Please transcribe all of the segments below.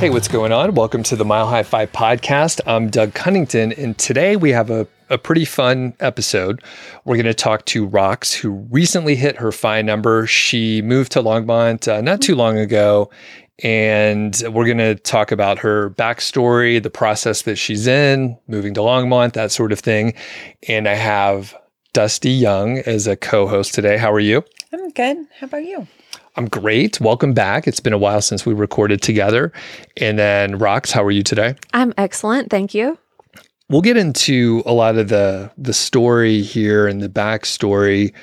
Hey, what's going on? Welcome to the Mile High 5 podcast. I'm Doug Cunnington, and today we have a pretty fun episode. We're going to talk to Rox, who recently hit her FI number. She moved to Longmont not too long ago, and we're going to talk about her backstory, the process that she's in, moving to Longmont, that sort of thing. And I have Dusty Young as a co-host today. How are you? I'm good. How about you? I'm great. Welcome back. It's been a while since we recorded together. And then Rox, how are you today? I'm excellent. Thank you. We'll get into a lot of the story here and the backstory,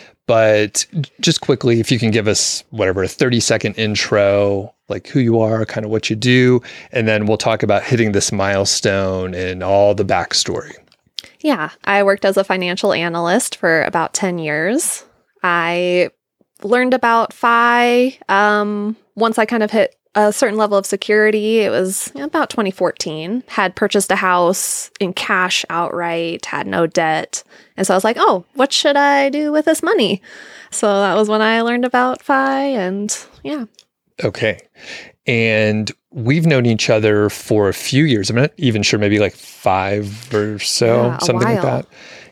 but just quickly, if you can give us a 30-second intro, like who you are, kind of what you do, and then we'll talk about hitting this milestone and all the backstory. Yeah, I worked as a financial analyst for about 10 years. I learned about FI once I kind of hit a certain level of security. It was about 2014. Had purchased a house in cash outright, had no debt. And so I was like, oh, what should I do with this money? So that was when I learned about FI and yeah. Okay. And we've known each other for a few years. I'm not even sure, maybe like 5 or so, something like that.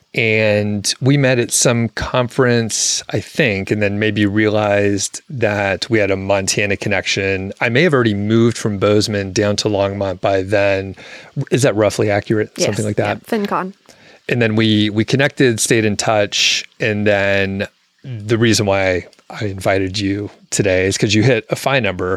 And we met at some conference, I think, and then maybe realized that we had a Montana connection. I may have already moved from Bozeman down to Longmont by then. Is that roughly accurate? Yes, something like that? Yeah, FinCon. And then we connected, stayed in touch. And then the reason why I invited you today is because you hit a FI number.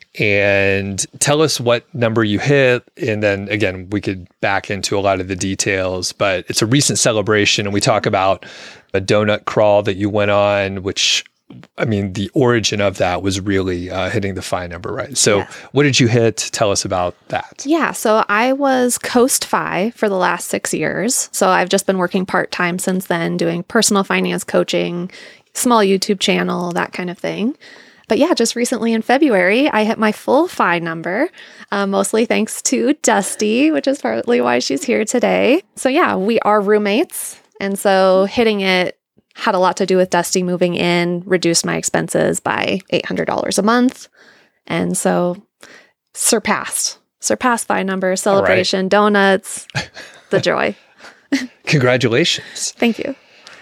And tell us what number you hit. And then again, we could back into a lot of the details, but it's a recent celebration. And we talk about a donut crawl that you went on, which, I mean, the origin of that was really hitting the FI number, right? So yes. What did you hit? Tell us about that. Yeah. So I was Coast FI for the last 6 years. So I've just been working part-time since then, doing personal finance coaching, small YouTube channel, that kind of thing. But yeah, just recently in February, I hit my full FI number, mostly thanks to Dusty, which is partly why she's here today. So yeah, we are roommates. And so hitting it had a lot to do with Dusty moving in, reduced my expenses by $800 a month. And so surpassed FI number, celebration, Donuts, the joy. Congratulations. Thank you.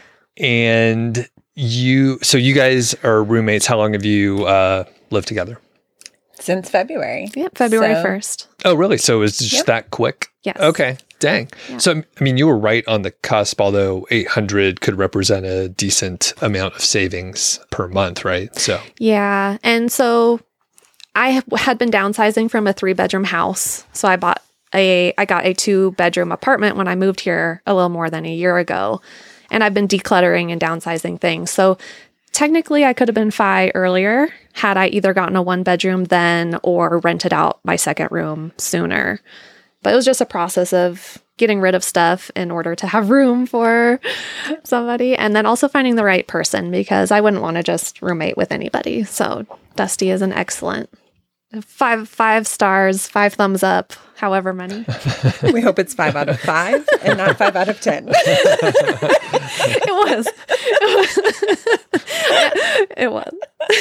And you guys are roommates. How long have you lived together? Since February. Yep, February 1st. Oh, really? So it was just that quick? Yes. Okay, dang. Yeah. So, I mean, you were right on the cusp, although 800 could represent a decent amount of savings per month, right? So yeah, and so I had been downsizing from a 3-bedroom house. So I got a 2-bedroom apartment when I moved here a little more than a year ago. And I've been decluttering and downsizing things. So technically I could have been FI earlier had I either gotten a 1-bedroom then or rented out my second room sooner. But it was just a process of getting rid of stuff in order to have room for somebody. And then also finding the right person because I wouldn't want to just roommate with anybody. So Dusty is an excellent 5 stars, 5 thumbs up, however many. We hope it's 5 out of 5 and not 5 out of 10. It was.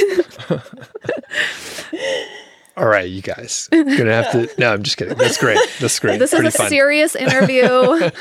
All right, you guys. Gonna have to. No, I'm just kidding. That's great. That's great. This is a serious interview.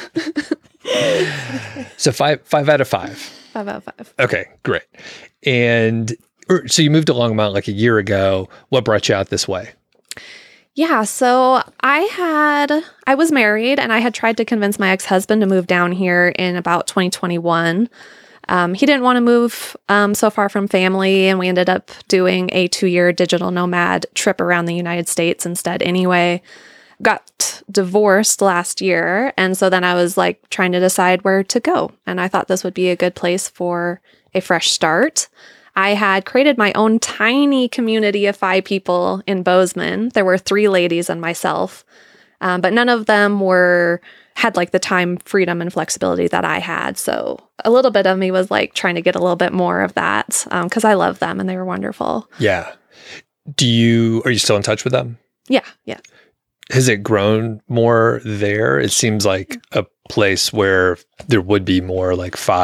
So 5 out of 5. 5 out of 5. Okay, great. And so you moved to Longmont like a year ago. What brought you out this way? Yeah, so I was married and I had tried to convince my ex-husband to move down here in about 2021. He didn't want to move so far from family, and we ended up doing a 2-year digital nomad trip around the United States instead anyway. Got divorced last year, and so then I was like trying to decide where to go, and I thought this would be a good place for a fresh start. I had created my own tiny community of 5 people in Bozeman. There were 3 ladies and myself, but none of them had like the time, freedom, and flexibility that I had. So a little bit of me was like trying to get a little bit more of that because I love them and they were wonderful. Yeah. Are you still in touch with them? Yeah. Has it grown more there? It seems like a place where there would be more like FI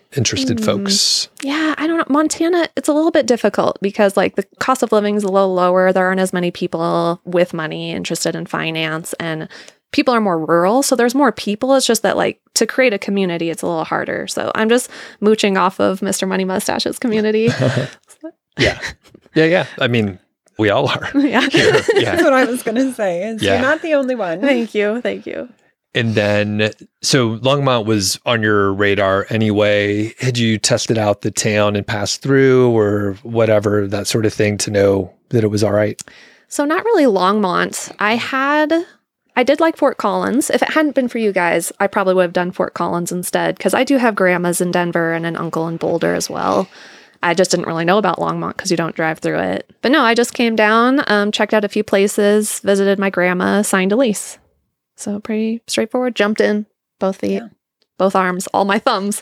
interested folks? Yeah, I don't know. Montana, it's a little bit difficult because like the cost of living is a little lower. There aren't as many people with money interested in finance, and people are more rural. So there's more people. It's just that like to create a community, it's a little harder. So I'm just mooching off of Mr. Money Mustache's community. Yeah. Yeah. I mean, we all are. Yeah. Here. That's Yeah. what I was going to say. Is Yeah. You're not the only one. Thank you. Thank you. And then, so Longmont was on your radar anyway. Had you tested out the town and passed through or whatever, that sort of thing to know that it was all right? So not really Longmont. I did like Fort Collins. If it hadn't been for you guys, I probably would have done Fort Collins instead because I do have grandmas in Denver and an uncle in Boulder as well. I just didn't really know about Longmont because you don't drive through it. But no, I just came down, checked out a few places, visited my grandma, signed a lease. So pretty straightforward. Jumped in, both feet, both arms, all my thumbs.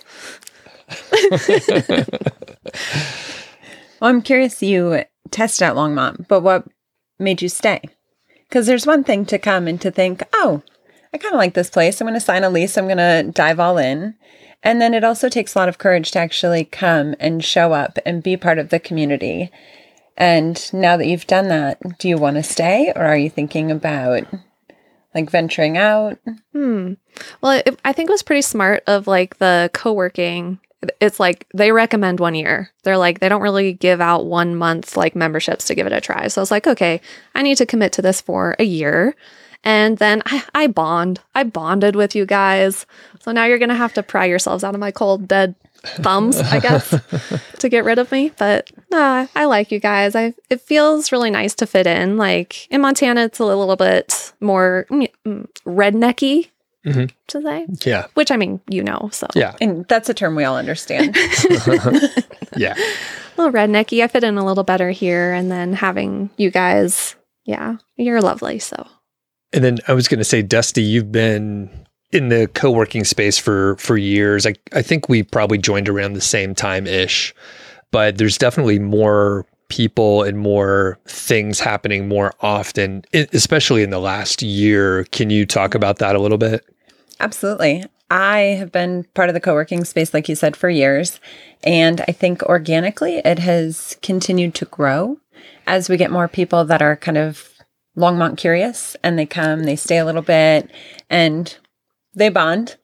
Well, I'm curious, you tested out Longmont, but what made you stay? Because there's one thing to come and to think, oh, I kind of like this place. I'm going to sign a lease. I'm going to dive all in. And then it also takes a lot of courage to actually come and show up and be part of the community. And now that you've done that, do you want to stay or are you thinking about like venturing out? Well, I think it was pretty smart of like the co-working. It's like they recommend 1 year. They're like, they don't really give out 1 month like memberships to give it a try. So I was like, okay, I need to commit to this for a year. And then I bonded with you guys. So now you're going to have to pry yourselves out of my cold, dead thumbs, I guess, to get rid of me. But no, I like you guys. It feels really nice to fit in. Like in Montana, it's a little bit more rednecky to say. Yeah. Which I mean, you know, so. Yeah. And that's a term we all understand. Yeah. A little rednecky. I fit in a little better here. And then having you guys, yeah, you're lovely. So. And then I was going to say, Dusty, you've been in the co-working space for years. I think we probably joined around the same time-ish, but there's definitely more people and more things happening more often, especially in the last year. Can you talk about that a little bit? Absolutely. I have been part of the co-working space, like you said, for years. And I think organically it has continued to grow as we get more people that are kind of Longmont curious and they come, they stay a little bit and they bond.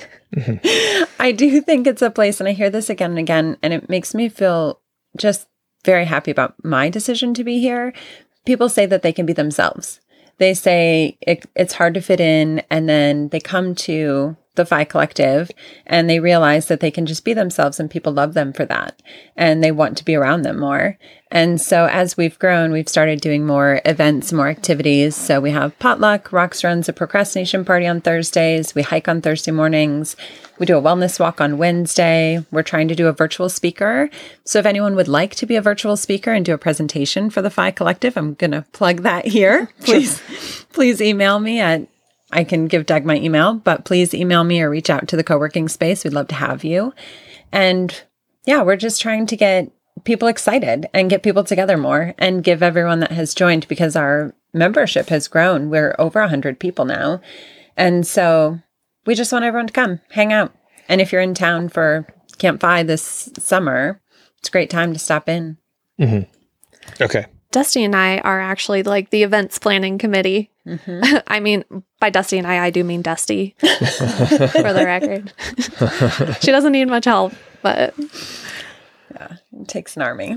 I do think it's a place, and I hear this again and again, and it makes me feel just very happy about my decision to be here. People say that they can be themselves. They say it's hard to fit in, and then they come to the Phi Collective and they realize that they can just be themselves and people love them for that and they want to be around them more. And so as we've grown, we've started doing more events, more activities. So we have potluck, Rox runs a procrastination party on Thursdays. We hike on Thursday mornings. We do a wellness walk on Wednesday. We're trying to do a virtual speaker. So if anyone would like to be a virtual speaker and do a presentation for the Phi Collective, I'm going to plug that here. Please email me at I can give Doug my email, but please email me or reach out to the co-working space. We'd love to have you. And yeah, we're just trying to get people excited and get people together more and give everyone that has joined, because our membership has grown. We're over 100 people now. And so we just want everyone to come hang out. And if you're in town for Camp Phi this summer, it's a great time to stop in. Okay. Dusty and I are actually like the events planning committee. I mean, by Dusty and I do mean Dusty, for the record. She doesn't need much help, but... Yeah, it takes an army.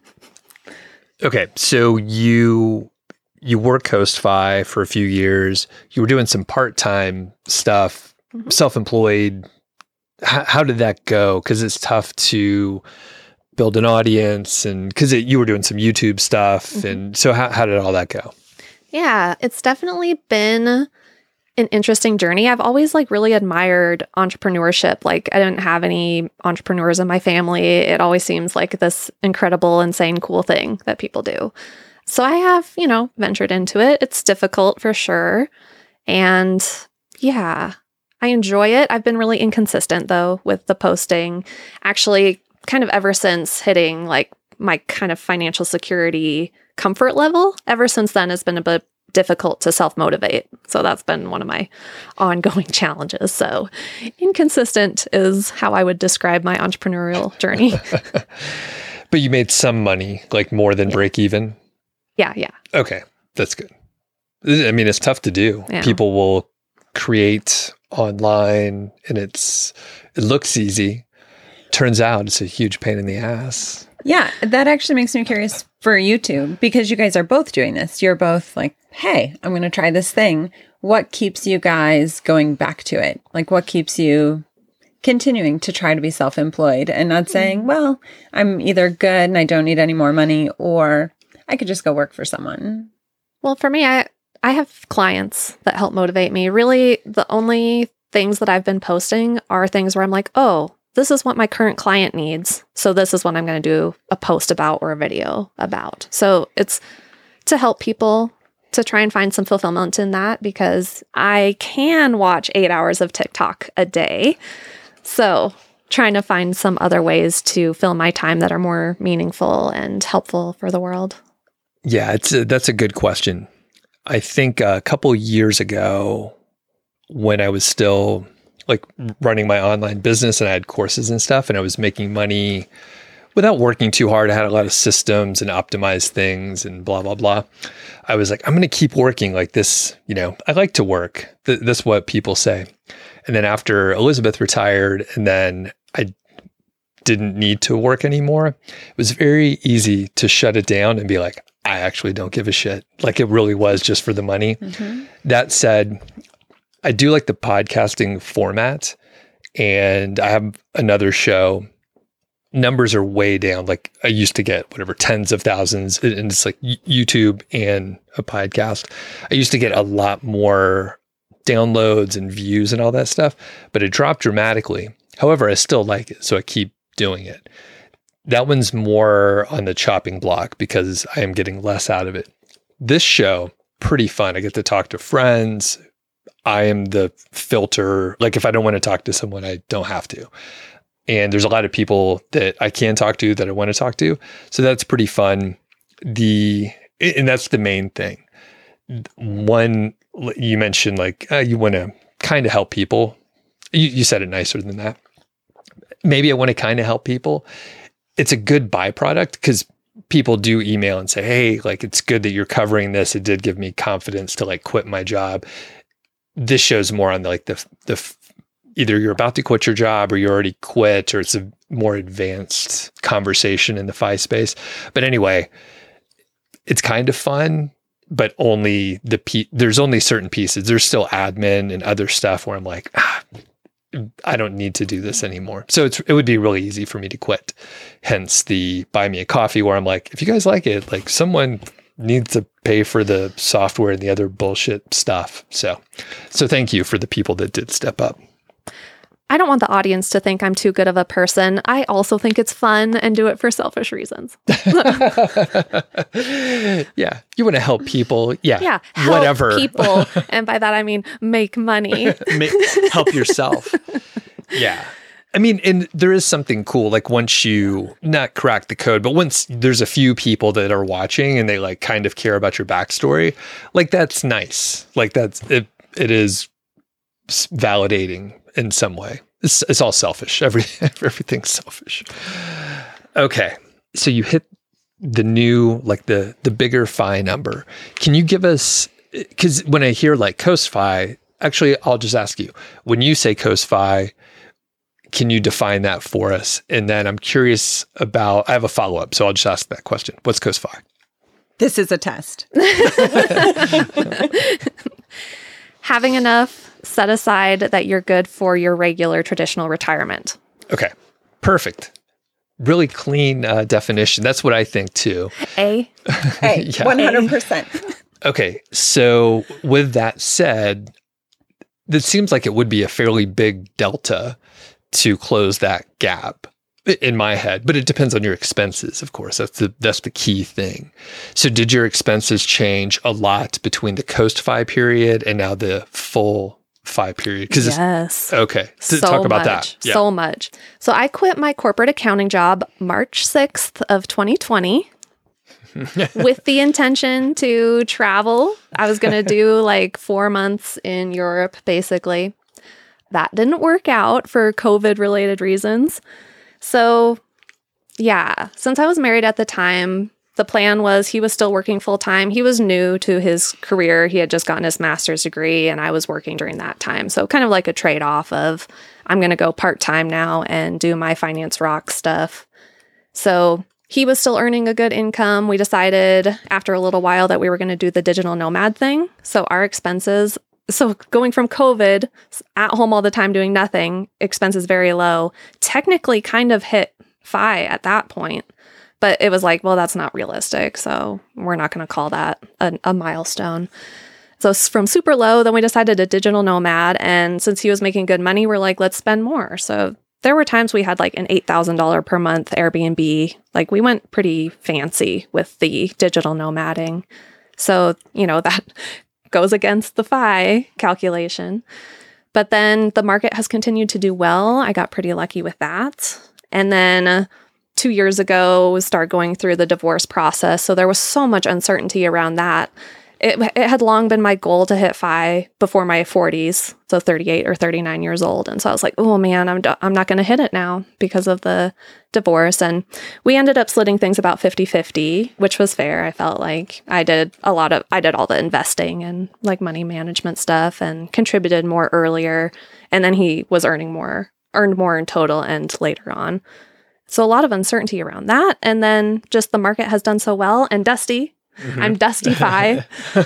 Okay, so you worked Coast Phi for a few years. You were doing some part-time stuff, self-employed. How did that go? Because it's tough to build an audience, and because you were doing some YouTube stuff. And so how did all that go? Yeah, it's definitely been an interesting journey. I've always like really admired entrepreneurship. Like I didn't have any entrepreneurs in my family. It always seems like this incredible, insane, cool thing that people do. So I have, ventured into it. It's difficult for sure. And yeah, I enjoy it. I've been really inconsistent though with the posting. Actually, kind of ever since hitting like my kind of financial security comfort level, ever since then has been a difficult to self-motivate. So that's been one of my ongoing challenges. So inconsistent is how I would describe my entrepreneurial journey. But you made some money, like more than break even? Yeah. Okay, that's good. I mean, it's tough to do. Yeah. People will create online and it looks easy. Turns out it's a huge pain in the ass. Yeah, that actually makes me curious for you two, because you guys are both doing this. You're both like, hey, I'm going to try this thing. What keeps you guys going back to it? Like, what keeps you continuing to try to be self-employed and not saying, well, I'm either good and I don't need any more money, or I could just go work for someone? Well, for me, I have clients that help motivate me. Really, the only things that I've been posting are things where I'm like, oh, this is what my current client needs. So this is what I'm going to do a post about or a video about. So it's to help people to try and find some fulfillment in that, because I can watch 8 hours of TikTok a day. So trying to find some other ways to fill my time that are more meaningful and helpful for the world. Yeah, that's a good question. I think a couple years ago, when I was still like running my online business and I had courses and stuff, and I was making money without working too hard. I had a lot of systems and optimized things and blah, blah, blah. I was like, I'm going to keep working like this. I like to work. That's what people say. And then after Elizabeth retired and then I didn't need to work anymore, it was very easy to shut it down and be like, I actually don't give a shit. Like it really was just for the money. Mm-hmm. That said, I do like the podcasting format, and I have another show. Numbers are way down. Like I used to get tens of thousands, and it's like YouTube and a podcast. I used to get a lot more downloads and views and all that stuff, but it dropped dramatically. However, I still like it, so I keep doing it. That one's more on the chopping block because I am getting less out of it. This show, pretty fun. I get to talk to friends. I am the filter. Like if I don't want to talk to someone, I don't have to. And there's a lot of people that I can talk to that I want to talk to. So that's pretty fun. And that's the main thing. One, you mentioned like you want to kind of help people. You said it nicer than that. Maybe I want to kind of help people. It's a good byproduct because people do email and say, hey, like it's good that you're covering this. It did give me confidence to like quit my job. This show's more on like the either you're about to quit your job or you already quit, or it's a more advanced conversation in the FI space. But anyway, it's kind of fun, but only there's only certain pieces. There's still admin and other stuff where I'm like, I don't need to do this anymore. So it would be really easy for me to quit. Hence the buy me a coffee where I'm like, if you guys like it, like someone needs to pay for the software and the other bullshit stuff. So thank you for the people that did step up. I don't want the audience to think I'm too good of a person. I also think it's fun and do it for selfish reasons. Yeah. You want to help people. Yeah. Help whatever. people. And by that, I mean, make money. Help yourself. Yeah. I mean, and there is something cool. Like once you not crack the code, but once there's a few people that are watching and they like kind of care about your backstory, like that's nice. Like it is validating in some way. It's all selfish. Everything's selfish. Okay. So you hit the new, like the bigger FI number. Can you give us, because when I hear like Coast FI, actually, I'll just ask you, when you say Coast FI, can you define that for us? And then I'm curious about, I have a follow-up, so I'll just ask that question. What's Coast FI? This is a test. Having enough set aside that you're good for your regular traditional retirement. Okay, perfect. Really clean definition. That's what I think too. Hey, 100%. Okay, so with that said, it seems like it would be a fairly big delta to close that gap in my head, but it depends on your expenses, of course. That's the key thing. So did your expenses change a lot between the Coast FI period and now the full FI period? Yes. Okay. So talk about that. Yeah. So much. So I quit my corporate accounting job March 6th of 2020. with the intention to travel. I was going to do like 4 months in Europe, basically. That didn't work out for COVID related reasons. So yeah, since I was married at the time, the plan was he was still working full time. He was new to his career. He had just gotten his master's degree and I was working during that time. So kind of like a trade-off of I'm going to go part-time now and do my finance rock stuff. So he was still earning a good income. We decided after a little while that we were going to do the digital nomad thing. So our expenses, so going from COVID, at home all the time doing nothing, expenses very low, technically kind of hit FI at that point. But it was like, well, that's not realistic. So we're not going to call that a milestone. So from super low, then we decided a digital nomad. And since he was making good money, we're like, let's spend more. So there were times we had like an $8,000 per month Airbnb. Like we went pretty fancy with the digital nomading. So, that goes against the FI calculation. But then the market has continued to do well. I got pretty lucky with that. And then 2 years ago, we started going through the divorce process. So there was so much uncertainty around that. It had long been my goal to hit FI before my 40s, so 38 or 39 years old. And so I was like, oh man, I'm not going to hit it now because of the divorce. And we ended up splitting things about 50-50, which was fair. I felt like I did all the investing and like money management stuff and contributed more earlier. And then he was earned more in total and later on. So a lot of uncertainty around that. And then just the market has done so well. And Dusty, I'm Dusty FI,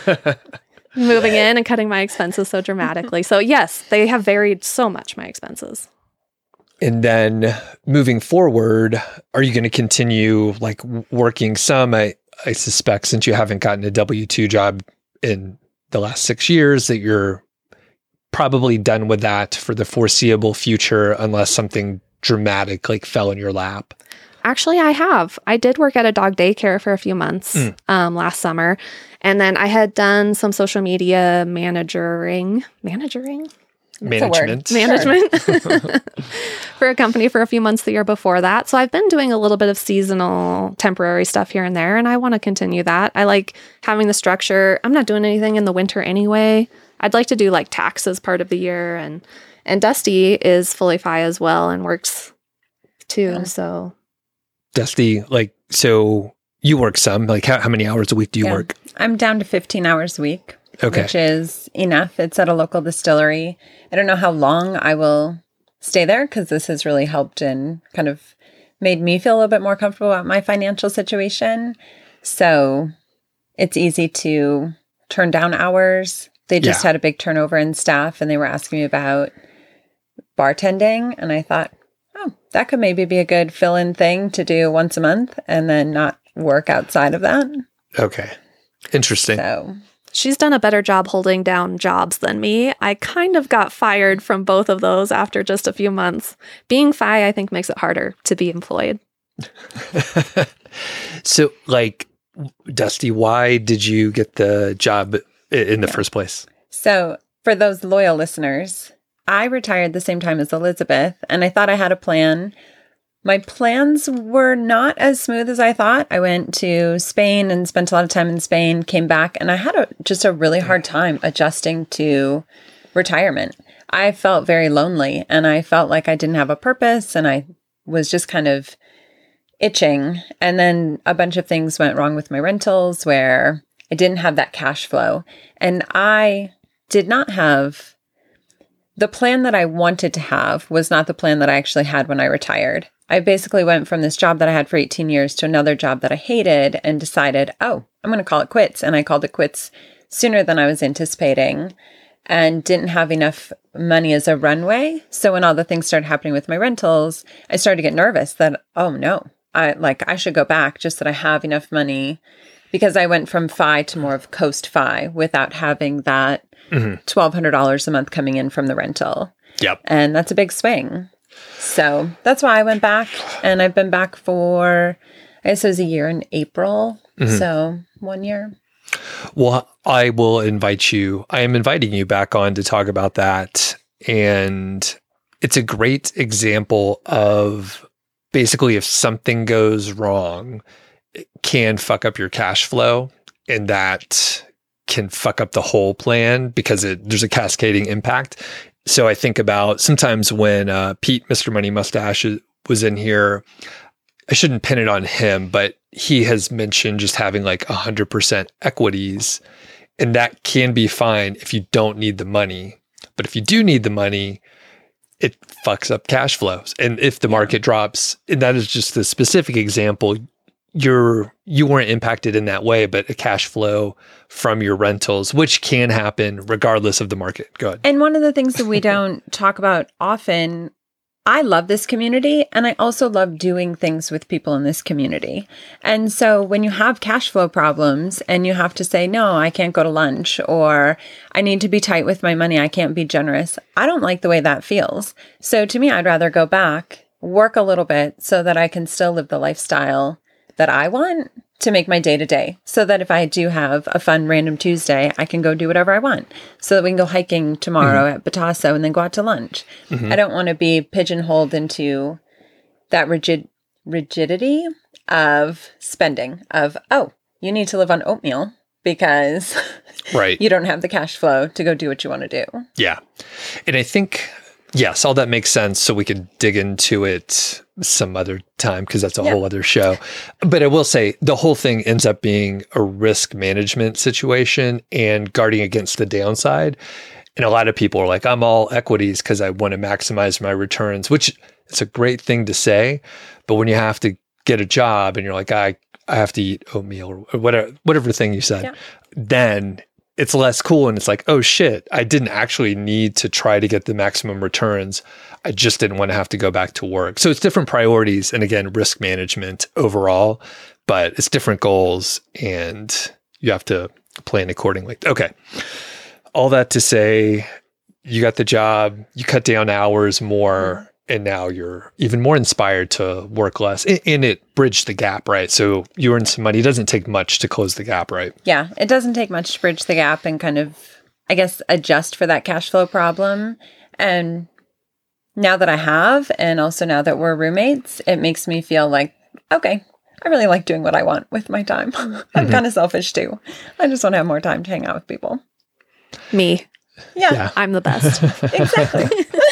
moving in and cutting my expenses so dramatically. So yes, they have varied so much, my expenses. And then moving forward, are you going to continue like working some? I suspect since you haven't gotten a W-2 job in the last 6 years that you're probably done with that for the foreseeable future unless something dramatic like fell in your lap. Actually, I did work at a dog daycare for a few months last summer. And then I had done some social media management for a company for a few months the year before that. So I've been doing a little bit of seasonal temporary stuff here and there, and I want to continue that. I like having the structure. I'm not doing anything in the winter anyway. I'd like to do like taxes part of the year, and Dusty is fully FI as well and works too. Yeah. So Dusty, so you work some, like how many hours a week do you work? I'm down to 15 hours a week, okay, which is enough. It's at a local distillery. I don't know how long I will stay there because this has really helped and kind of made me feel a little bit more comfortable about my financial situation. So it's easy to turn down hours. They just had a big turnover in staff and they were asking me about bartending. And I thought, that could maybe be a good fill-in thing to do once a month and then not work outside of that. Okay. Interesting. So she's done a better job holding down jobs than me. I kind of got fired from both of those after just a few months. Being FI, I think, makes it harder to be employed. So, Dusty, why did you get the job in the first place? So, for those loyal listeners, I retired the same time as Elizabeth, and I thought I had a plan. My plans were not as smooth as I thought. I went to Spain and spent a lot of time in Spain, came back, and I had just a really hard time adjusting to retirement. I felt very lonely, and I felt like I didn't have a purpose, and I was just kind of itching. And then a bunch of things went wrong with my rentals where I didn't have that cash flow. And I did not have the plan that I wanted to have was not the plan that I actually had when I retired. I basically went from this job that I had for 18 years to another job that I hated and decided, I'm going to call it quits. And I called it quits sooner than I was anticipating and didn't have enough money as a runway. So when all the things started happening with my rentals, I started to get nervous that, I should go back just that I have enough money, because I went from FI to more of Coast FI without having that $1,200 a month coming in from the rental. Yep. And that's a big swing. So that's why I went back, and I've been back for, I guess it was a year in April. So 1 year. Well, I am inviting you back on to talk about that. And it's a great example of basically if something goes wrong can fuck up your cash flow, and that can fuck up the whole plan because there's a cascading impact. So I think about sometimes when Pete, Mr. Money Mustache, was in here, I shouldn't pin it on him, but he has mentioned just having like 100% equities, and that can be fine if you don't need the money. But if you do need the money, it fucks up cash flows. And if the market drops, and that is just a specific example, you weren't impacted in that way, but a cash flow from your rentals, which can happen regardless of the market. Go ahead. And one of the things that we don't talk about often, I love this community, and I also love doing things with people in this community. And so when you have cash flow problems and you have to say, no, I can't go to lunch, or I need to be tight with my money, I can't be generous, I don't like the way that feels. So to me, I'd rather go back, work a little bit so that I can still live the lifestyle that I want to make my day-to-day, so that if I do have a fun random Tuesday, I can go do whatever I want, so that we can go hiking tomorrow at Batasso and then go out to lunch. I don't want to be pigeonholed into that rigidity of spending of, oh, you need to live on oatmeal because right. you don't have the cash flow to go do what you want to do. Yeah. And I think, yes, all that makes sense. So we could dig into it some other time because that's a whole other show. But I will say the whole thing ends up being a risk management situation and guarding against the downside. And a lot of people are like, I'm all equities because I want to maximize my returns, which it's a great thing to say. But when you have to get a job and you're like, I have to eat oatmeal or whatever thing you said, then it's less cool. And it's like, oh shit, I didn't actually need to try to get the maximum returns. I just didn't want to have to go back to work. So it's different priorities. And again, risk management overall, but it's different goals and you have to plan accordingly. Okay. All that to say, you got the job, you cut down hours more, and now you're even more inspired to work less. And it bridged the gap, right? So you earn some money. It doesn't take much to close the gap, right? Yeah, it doesn't take much to bridge the gap and kind of, I guess, adjust for that cash flow problem. And now that I have, and also now that we're roommates, it makes me feel like, okay, I really like doing what I want with my time. I'm kind of selfish too. I just want to have more time to hang out with people. Me. Yeah. I'm the best. Exactly.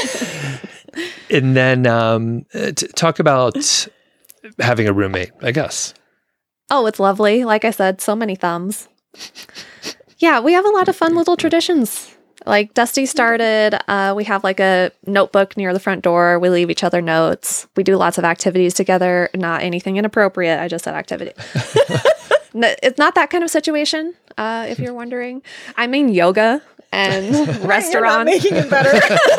And then talk about having a roommate, I guess. Oh, it's lovely. Like I said, so many thumbs. Yeah, we have a lot of fun little traditions. Like Dusty started, we have like a notebook near the front door. We leave each other notes. We do lots of activities together. Not anything inappropriate. I just said activity. It's not that kind of situation, if you're wondering. I mean yoga and restaurant. You're not making it better.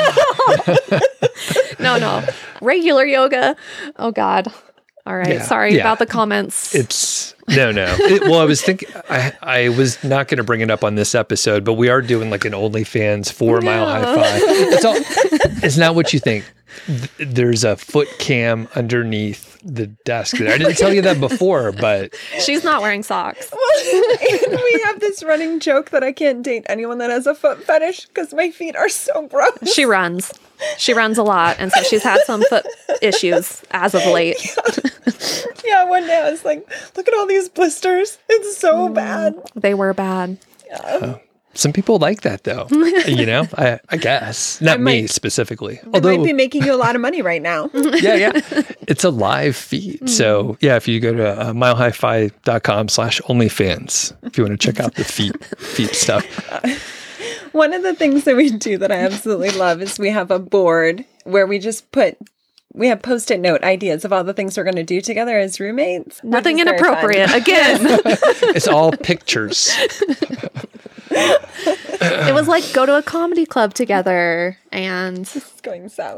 No. Regular yoga. Oh, God. All right. Sorry about the comments. No. Well, I was thinking, I was not going to bring it up on this episode, but we are doing like an OnlyFans 4 Mile High Five. It's not what you think. There's a foot cam underneath the desk there. I didn't tell you that before, but she's not wearing socks. And we have this running joke that I can't date anyone that has a foot fetish because my feet are so gross. She runs a lot, and so she's had some foot issues as of late. Yeah, one day I was like, look at all these blisters. It's so bad. They were bad. Yeah. Some people like that though, I guess. Not me specifically. Although might be making you a lot of money right now. Yeah. It's a live feed. So if you go to milehighfi.com/OnlyFans, if you want to check out the feet stuff. One of the things that we do that I absolutely love is we have a board where we just we have Post-it note ideas of all the things we're going to do together as roommates. Nothing inappropriate. Again. It's all pictures. It was like go to a comedy club together and it's going south.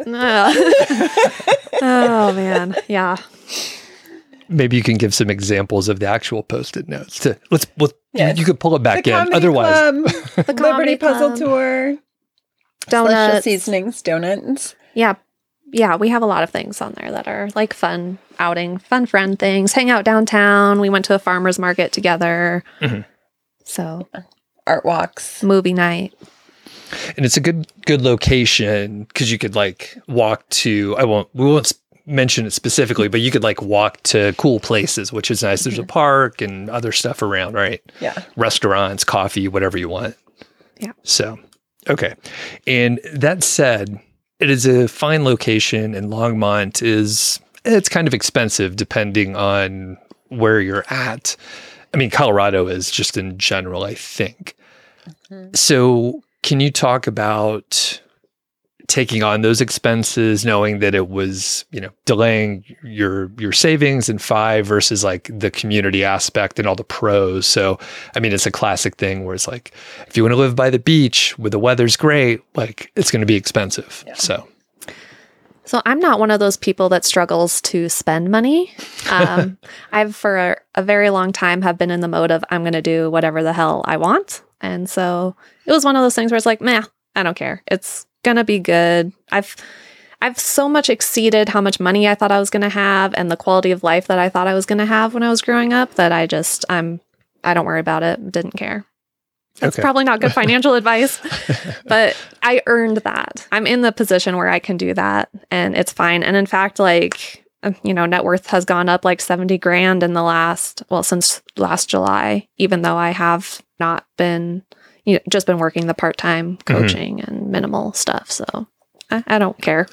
Oh man. Yeah. Maybe you can give some examples of the actual Post-it notes. You could pull it back in. Otherwise, the Liberty Puzzle Tour, donuts, seasonings, donuts. Yeah. We have a lot of things on there that are like fun outing, fun friend things. Hang out downtown. We went to a farmer's market together. Mm-hmm. So art walks, movie night. And it's a good location because you could like walk to, we won't mention it specifically, but you could like walk to cool places, which is nice. There's a park and other stuff around, right? Yeah. Restaurants, coffee, whatever you want. Yeah. So, okay. And that said, it is a fine location, and Longmont it's kind of expensive depending on where you're at. I mean, Colorado is just in general, I think. So can you talk about taking on those expenses, knowing that it was, delaying your savings in Phi versus like the community aspect and all the pros? So, I mean, it's a classic thing where it's like, if you want to live by the beach where the weather's great, like it's going to be expensive. Yeah. So I'm not one of those people that struggles to spend money. I've for a very long time have been in the mode of I'm going to do whatever the hell I want. And so it was one of those things where it's like, meh, I don't care. It's going to be good. I've so much exceeded how much money I thought I was going to have and the quality of life that I thought I was going to have when I was growing up that I don't worry about it. Didn't care. That's probably not good financial advice, but I earned that. I'm in the position where I can do that and it's fine. And in fact, like, net worth has gone up like 70 grand since last July, even though I have not been, just been working the part-time coaching and minimal stuff. So I don't care.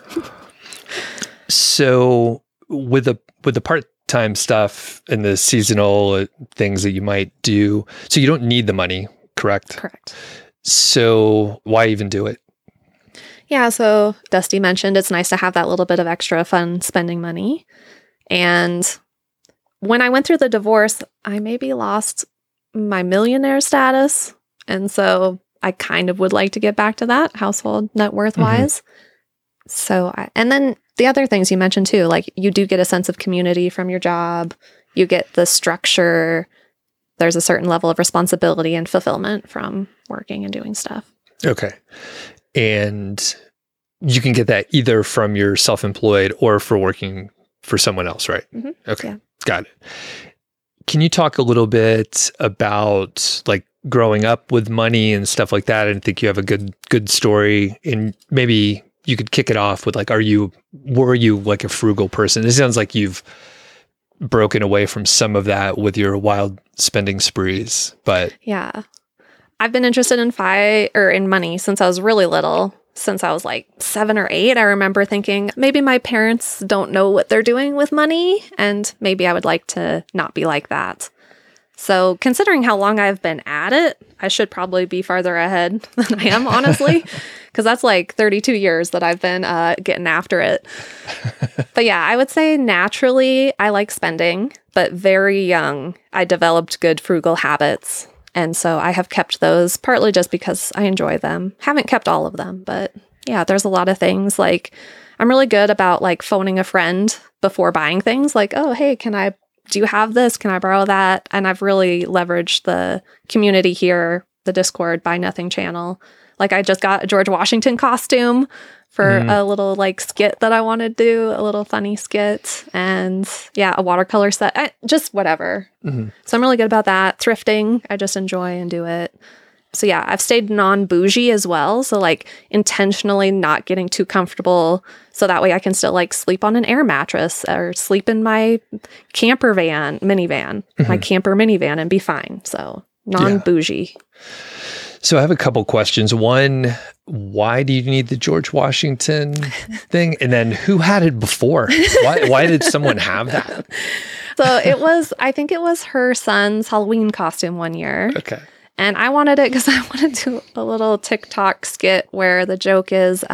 So with the part-time stuff and the seasonal things that you might do, so you don't need the money. Correct? Correct. So why even do it? Yeah, so Dusty mentioned it's nice to have that little bit of extra fun spending money. And when I went through the divorce, I maybe lost my millionaire status. And so I kind of would like to get back to that household net worth wise. So, and then the other things you mentioned too, like you do get a sense of community from your job. You get the structure. There's a certain level of responsibility and fulfillment from working and doing stuff. Okay. And you can get that either from your self-employed or for working for someone else, right? Mm-hmm. Okay. Yeah. Got it. Can you talk a little bit about like growing up with money and stuff like that? I think you have a good story, and maybe you could kick it off with like, were you like a frugal person? It sounds like you've broken away from some of that with your wild spending sprees, but yeah, I've been interested in money since I was really little. Since I was like 7 or 8, I remember thinking maybe my parents don't know what they're doing with money, and maybe I would like to not be like that. So considering how long I've been at it, I should probably be farther ahead than I am, honestly, because that's like 32 years that I've been getting after it. But yeah, I would say naturally I like spending, but very young, I developed good frugal habits. And so I have kept those partly just because I enjoy them. Haven't kept all of them, but yeah, there's a lot of things like I'm really good about like phoning a friend before buying things like, oh, hey, do you have this? Can I borrow that? And I've really leveraged the community here, the Discord Buy Nothing channel. Like I just got a George Washington costume for a little like skit that I wanted to do, a little funny skit, and yeah, a watercolor set, just whatever. So I'm really good about that. Thrifting, I just enjoy and do it. So yeah, I've stayed non-bougie as well. So like intentionally not getting too comfortable so that way I can still like sleep on an air mattress or sleep in my minivan, my camper minivan and be fine. So non-bougie. Yeah. So I have a couple questions. One, why do you need the George Washington thing? And then who had it before? Why did someone have that? So I think it was her son's Halloween costume one year. Okay. And I wanted it because I wanted to do a little TikTok skit where the joke is,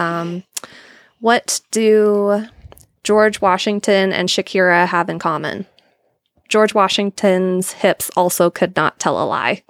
what do George Washington and Shakira have in common? George Washington's hips also could not tell a lie.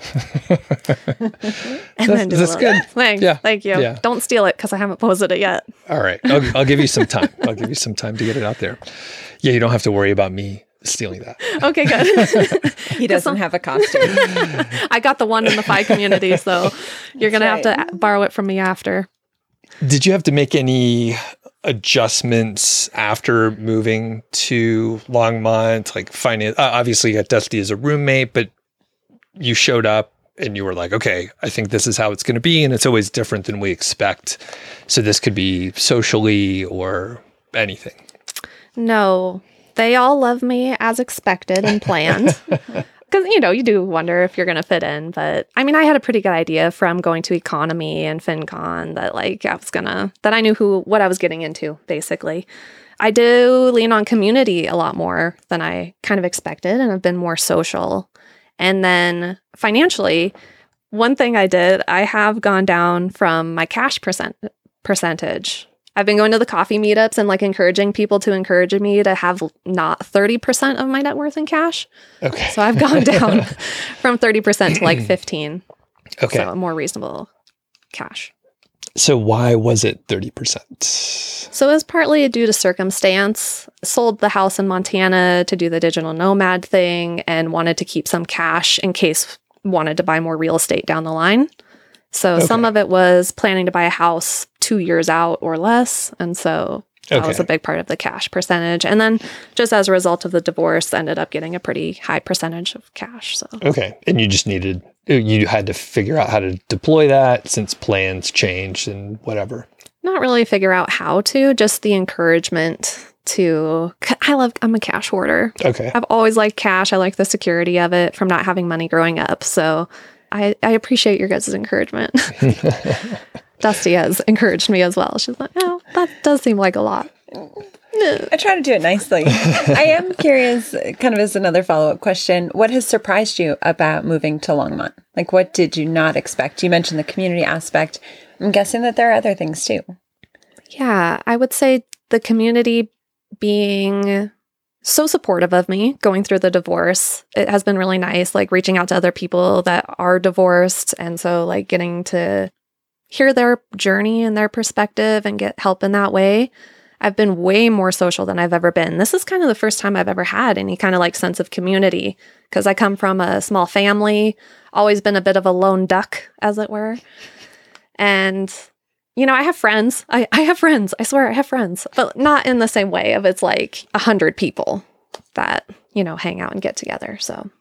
That's good. Thank you. Yeah. Don't steal it because I haven't posted it yet. All right. I'll give you some time. I'll give you some time to get it out there. Yeah, you don't have to worry about me stealing that. Okay, good. He doesn't have a costume. I got the one in the Phi community, so you're going to have to borrow it from me after. Did you have to make any adjustments after moving to Longmont, like finding, obviously you got Dusty as a roommate, but you showed up and you were like, okay, I think this is how it's going to be. And it's always different than we expect. So this could be socially or anything. No, they all love me as expected and planned. Because, you do wonder if you're going to fit in. But I mean, I had a pretty good idea from going to economy and FinCon that that I knew what I was getting into, basically. I do lean on community a lot more than I kind of expected and have been more social. And then financially, one thing I did, I have gone down from my cash percentage. I've been going to the coffee meetups and encouraging people to encourage me to have not 30% of my net worth in cash. Okay. So I've gone down from 30% to 15. Okay. So a more reasonable cash. So why was it 30%? So it was partly due to circumstance. Sold the house in Montana to do the digital nomad thing and wanted to keep some cash in case wanted to buy more real estate down the line. So some of it was planning to buy a house 2 years out or less. And so that was a big part of the cash percentage. And then just as a result of the divorce, ended up getting a pretty high percentage of cash. So okay. And you had to figure out how to deploy that since plans changed and whatever. Not really figure out how to, just the encouragement to, I'm a cash hoarder. Okay. I've always liked cash. I like the security of it from not having money growing up. So I appreciate your guys' encouragement. Dusty has encouraged me as well. She's like, oh, that does seem like a lot. I try to do it nicely. I am curious, kind of as another follow-up question, what has surprised you about moving to Longmont? What did you not expect? You mentioned the community aspect. I'm guessing that there are other things too. Yeah, I would say the community being so supportive of me going through the divorce. It has been really nice, reaching out to other people that are divorced. And so getting to hear their journey and their perspective and get help in that way. I've been way more social than I've ever been. This is kind of the first time I've ever had any kind of sense of community because I come from a small family, always been a bit of a lone duck, as it were. And, I have friends. I have friends. I swear I have friends, but not in the same way of it's 100 people that, hang out and get together. So.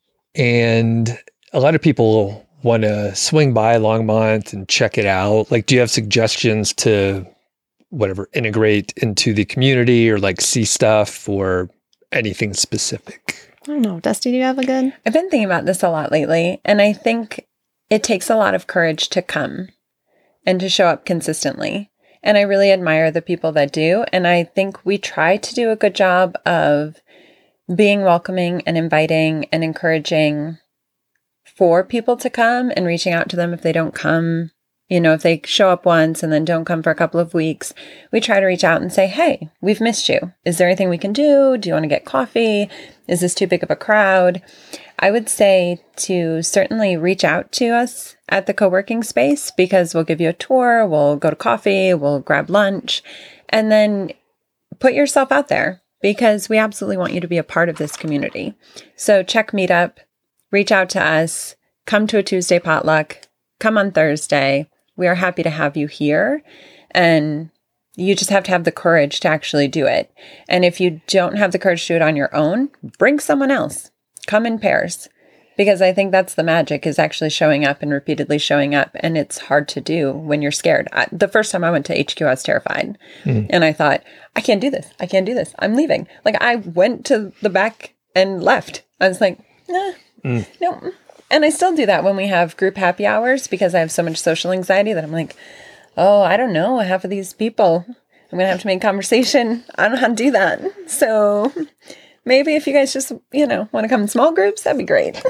And a lot of people want to swing by Longmont and check it out. Do you have suggestions to integrate into the community or see stuff or anything specific? I don't know. Dusty, do you have a good? I've been thinking about this a lot lately, and I think it takes a lot of courage to come and to show up consistently. And I really admire the people that do. And I think we try to do a good job of being welcoming and inviting and encouraging for people to come and reaching out to them if they don't come. If they show up once and then don't come for a couple of weeks, we try to reach out and say, hey, we've missed you. Is there anything we can do? Do you want to get coffee? Is this too big of a crowd? I would say to certainly reach out to us at the co-working space because we'll give you a tour, we'll go to coffee, we'll grab lunch, and then put yourself out there because we absolutely want you to be a part of this community. So check Meetup, reach out to us, come to a Tuesday potluck, come on Thursday. We are happy to have you here, and you just have to have the courage to actually do it. And if you don't have the courage to do it on your own, bring someone else. Come in pairs, because I think that's the magic is actually showing up and repeatedly showing up. And it's hard to do when you're scared. The first time I went to HQ, I was terrified. And I thought, I can't do this. I can't do this. I'm leaving. I went to the back and left. I was like, no. And I still do that when we have group happy hours because I have so much social anxiety that I'm like, oh, I don't know. Half of these people, I'm going to have to make conversation. I don't know how to do that. So maybe if you guys just, want to come in small groups, that'd be great.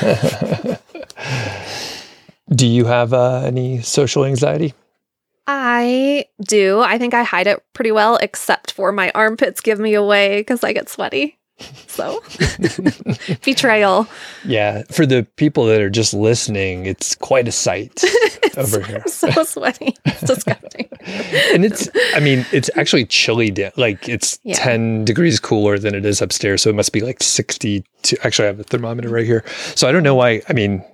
Do you have any social anxiety? I do. I think I hide it pretty well, except for my armpits give me away because I get sweaty. So betrayal. Yeah. For the people that are just listening, it's quite a sight over here. So sweaty. It's disgusting. And it's actually chilly. It's 10 degrees cooler than it is upstairs. So it must be 62. Actually, I have a thermometer right here. So I don't know why.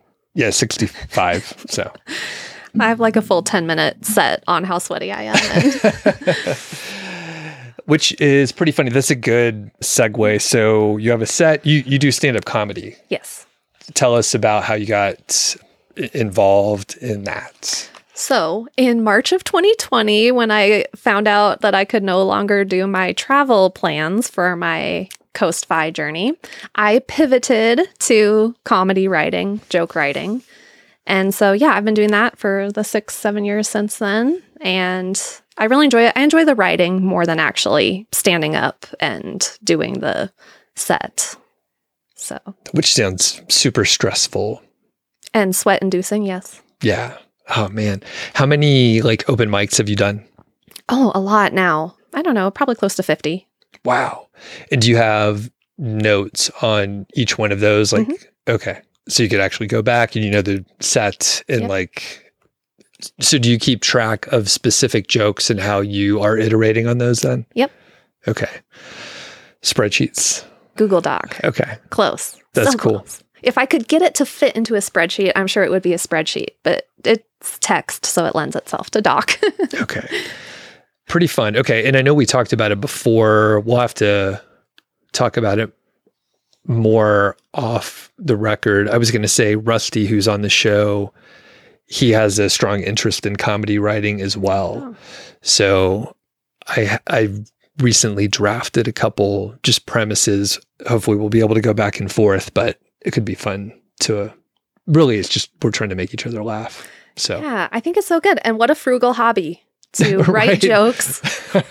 65. So I have a full 10-minute set on how sweaty I am. Which is pretty funny. That's a good segue. So you have a set, you do stand-up comedy. Yes. Tell us about how you got involved in that. So, in March of 2020, when I found out that I could no longer do my travel plans for my Coast Fi journey, I pivoted to comedy writing, joke writing. And so, yeah, I've been doing that for the 6-7 years since then. And I really enjoy it. I enjoy the writing more than actually standing up and doing the set. So, Which sounds super stressful. and sweat inducing, yes. Yeah. Oh man. How many like open mics have you done? Oh, a lot now. I don't know, probably close to 50. Wow. And do you have notes on each one of those? Like, okay. So you could actually go back and you know the set and like, so do you keep track of specific jokes and how you are iterating on those then? Yep. Okay. Spreadsheets. Google Doc. Okay. Close. That's So cool. close. If I could get it to fit into a spreadsheet, I'm sure it would be a spreadsheet, but it's text, so it lends itself to doc. Okay. Pretty fun. Okay. And I know we talked about it before. We'll have to talk about it more off the record. I was going to say Rusty, who's on the show, he has a strong interest in comedy writing as well. Oh. So I recently drafted a couple just premises. Hopefully we'll be able to go back and forth, but it could be fun to really, it's just, we're trying to make each other laugh. So Yeah, I think it's so good. And what a frugal hobby to Right. write jokes,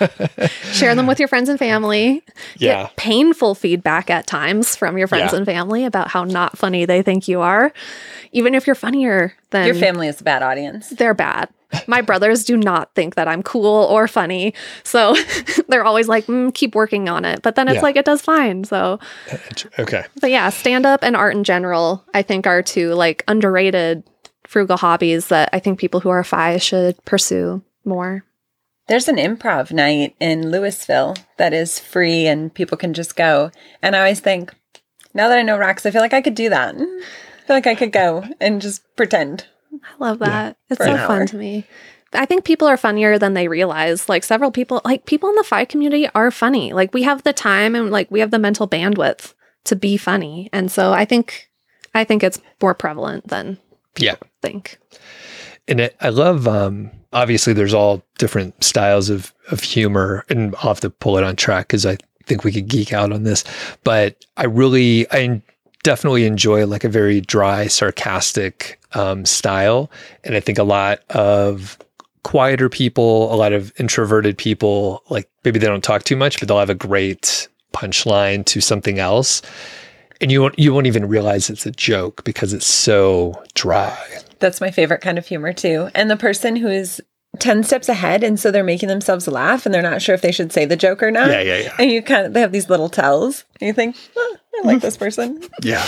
share them with your friends and family, Yeah. get painful feedback at times from your friends Yeah. and family about how not funny they think you are. Even if you're funnier than Your family is a bad audience. they're bad. My brothers do not think that I'm cool or funny. So they're always like, keep working on it. But then it's Yeah. like, it does fine. So, Okay. but yeah, stand up and art in general, I think are two like underrated frugal hobbies that I think people who are FI should pursue more. There's an improv night in Louisville that is free and people can just go. And I always think, now that I know Rox, I feel like I could do that. I feel like I could go and just pretend. I love that. It's for so an fun hour. to me. I think people are funnier than they realize. Like several people, like people in the FI community are funny. Like we have the time and like we have the mental bandwidth to be funny. And so I think it's more prevalent than Yeah. think. And I love, obviously there's all different styles of humor, and I'll have to pull it on track because I think we could geek out on this, but I definitely enjoy like a very dry, sarcastic style. And I think a lot of quieter people, a lot of introverted people, like maybe they don't talk too much, but they'll have a great punchline to something else. And you won't even realize it's a joke because it's so dry. That's my favorite kind of humor too. And the person who is 10 steps ahead, and so they're making themselves laugh and they're not sure if they should say the joke or not. Yeah. And they have these little tells. And you think, I like this person. Yeah.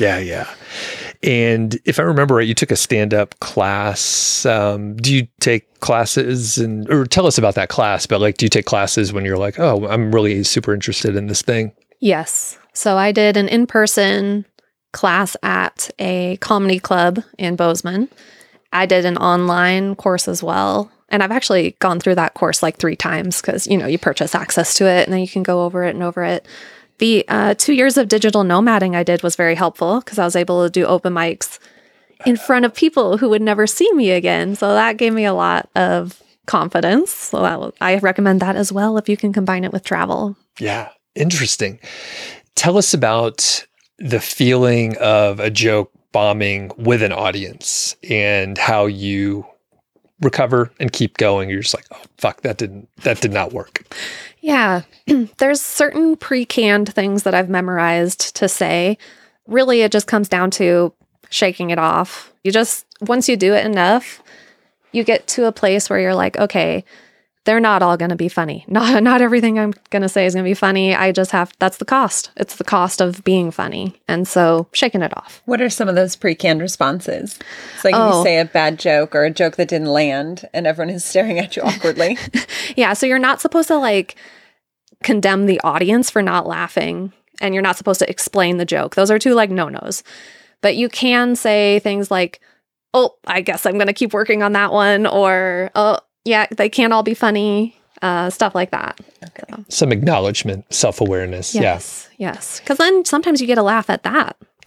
And if I remember right, you took a stand-up class. Do you take classes or tell us about that class, but like, do you take classes when you're like, oh, I'm really super interested in this thing? Yes. So I did an in-person class at a comedy club in Bozeman. I did an online course as well. And I've actually gone through that course like 3 times because, you purchase access to it and then you can go over it and over it. The 2 years of digital nomading I did was very helpful because I was able to do open mics in front of people who would never see me again. So that gave me a lot of confidence. So I recommend that as well if you can combine it with travel. Yeah. Interesting. Tell us about the feeling of a joke bombing with an audience and how you recover and keep going. You're just like, oh, fuck, that did not work. Yeah. There's certain pre-canned things that I've memorized to say. Really, it just comes down to shaking it off. Once you do it enough, you get to a place where you're like, okay, they're not all going to be funny. Not everything I'm going to say is going to be funny. That's the cost. It's the cost of being funny. And so shaking it off. What are some of those pre-canned responses? It's like if you say a bad joke or a joke that didn't land and everyone is staring at you awkwardly. Yeah. So you're not supposed to like condemn the audience for not laughing, and you're not supposed to explain the joke. Those are 2 like no-nos. But you can say things like, oh, I guess I'm going to keep working on that one. Or, oh, yeah, they can't all be funny. Stuff like that. Okay. Some acknowledgement, self-awareness. Yes. Because then sometimes you get a laugh at that.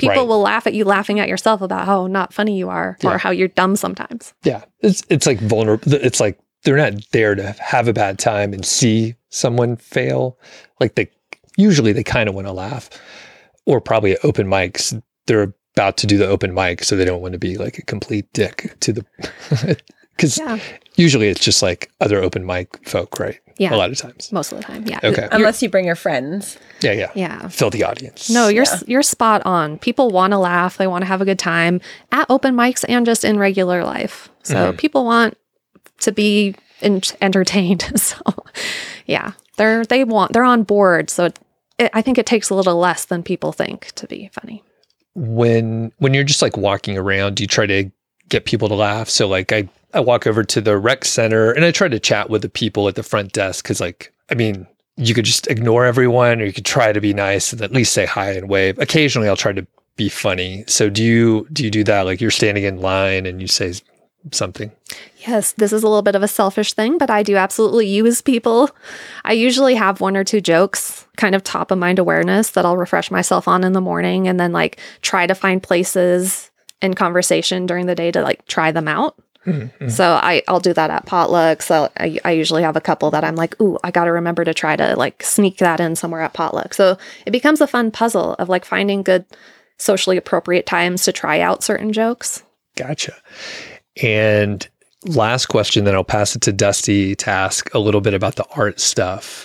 People Right. will laugh at you laughing at yourself about how not funny you are or Yeah. how you're dumb sometimes. Yeah. It's like vulnerable. It's like they're not there to have a bad time and see someone fail. Like usually they kind of want to laugh, or probably at open mics, they're about to do the open mic. So they don't want to be like a complete dick to the, because Yeah. usually it's just like other open mic folk, right? Yeah. A lot of times. Most of the time. Yeah. Okay. Unless you bring your friends. Yeah. Yeah. Yeah. Fill the audience. No, you're Yeah. you're spot on. People want to laugh. They want to have a good time at open mics and just in regular life. So people want to be entertained. So yeah, they're on board. So I think it takes a little less than people think to be funny. When you're just like walking around, do you try to get people to laugh? So like I walk over to the rec center and I try to chat with the people at the front desk. Cause like, I mean, you could just ignore everyone, or you could try to be nice and at least say hi and wave. Occasionally I'll try to be funny. So do you do that? Like you're standing in line and you say something? Yes, this is a little bit of a selfish thing, but I do absolutely use people. I usually have one or two jokes, kind of top of mind awareness that I'll refresh myself on in the morning, and then like try to find places in conversation during the day to like try them out. Mm-hmm. So I'll do that at potlucks. I usually have a couple that I'm like, ooh, I got to remember to try to like sneak that in somewhere at potluck. So it becomes a fun puzzle of like finding good socially appropriate times to try out certain jokes. Gotcha. And last question, then I'll pass it to Dusty to ask a little bit about the art stuff.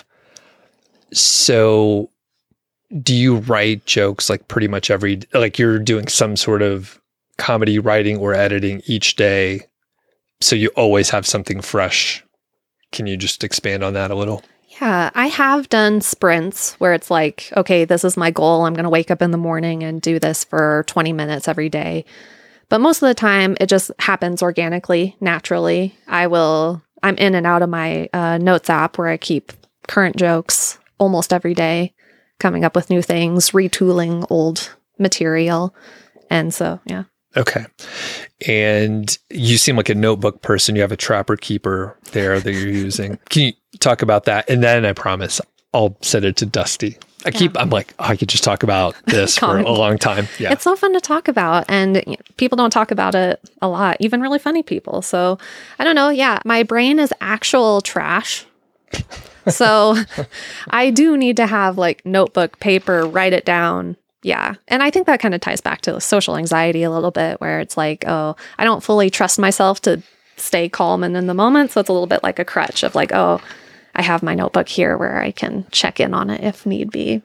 So do you write jokes like pretty much like you're doing some sort of comedy writing or editing each day, so you always have something fresh? Can you just expand on that a little? Yeah, I have done sprints where it's like, okay, this is my goal. I'm going to wake up in the morning and do this for 20 minutes every day. But most of the time, it just happens organically, naturally. I'm in and out of my notes app where I keep current jokes almost every day, coming up with new things, retooling old material. And so, yeah. Okay. And you seem like a notebook person. You have a Trapper Keeper there that you're using. Can you talk about that? And then I promise I'll send it to Dusty. I'm like, I could just talk about this for a long time. Yeah. It's so fun to talk about, and people don't talk about it a lot, even really funny people. So I don't know. Yeah, my brain is actual trash. So I do need to have like notebook, paper, write it down. Yeah. And I think that kind of ties back to social anxiety a little bit, where it's like, oh, I don't fully trust myself to stay calm and in the moment. So it's a little bit like a crutch of like, oh, I have my notebook here where I can check in on it if need be.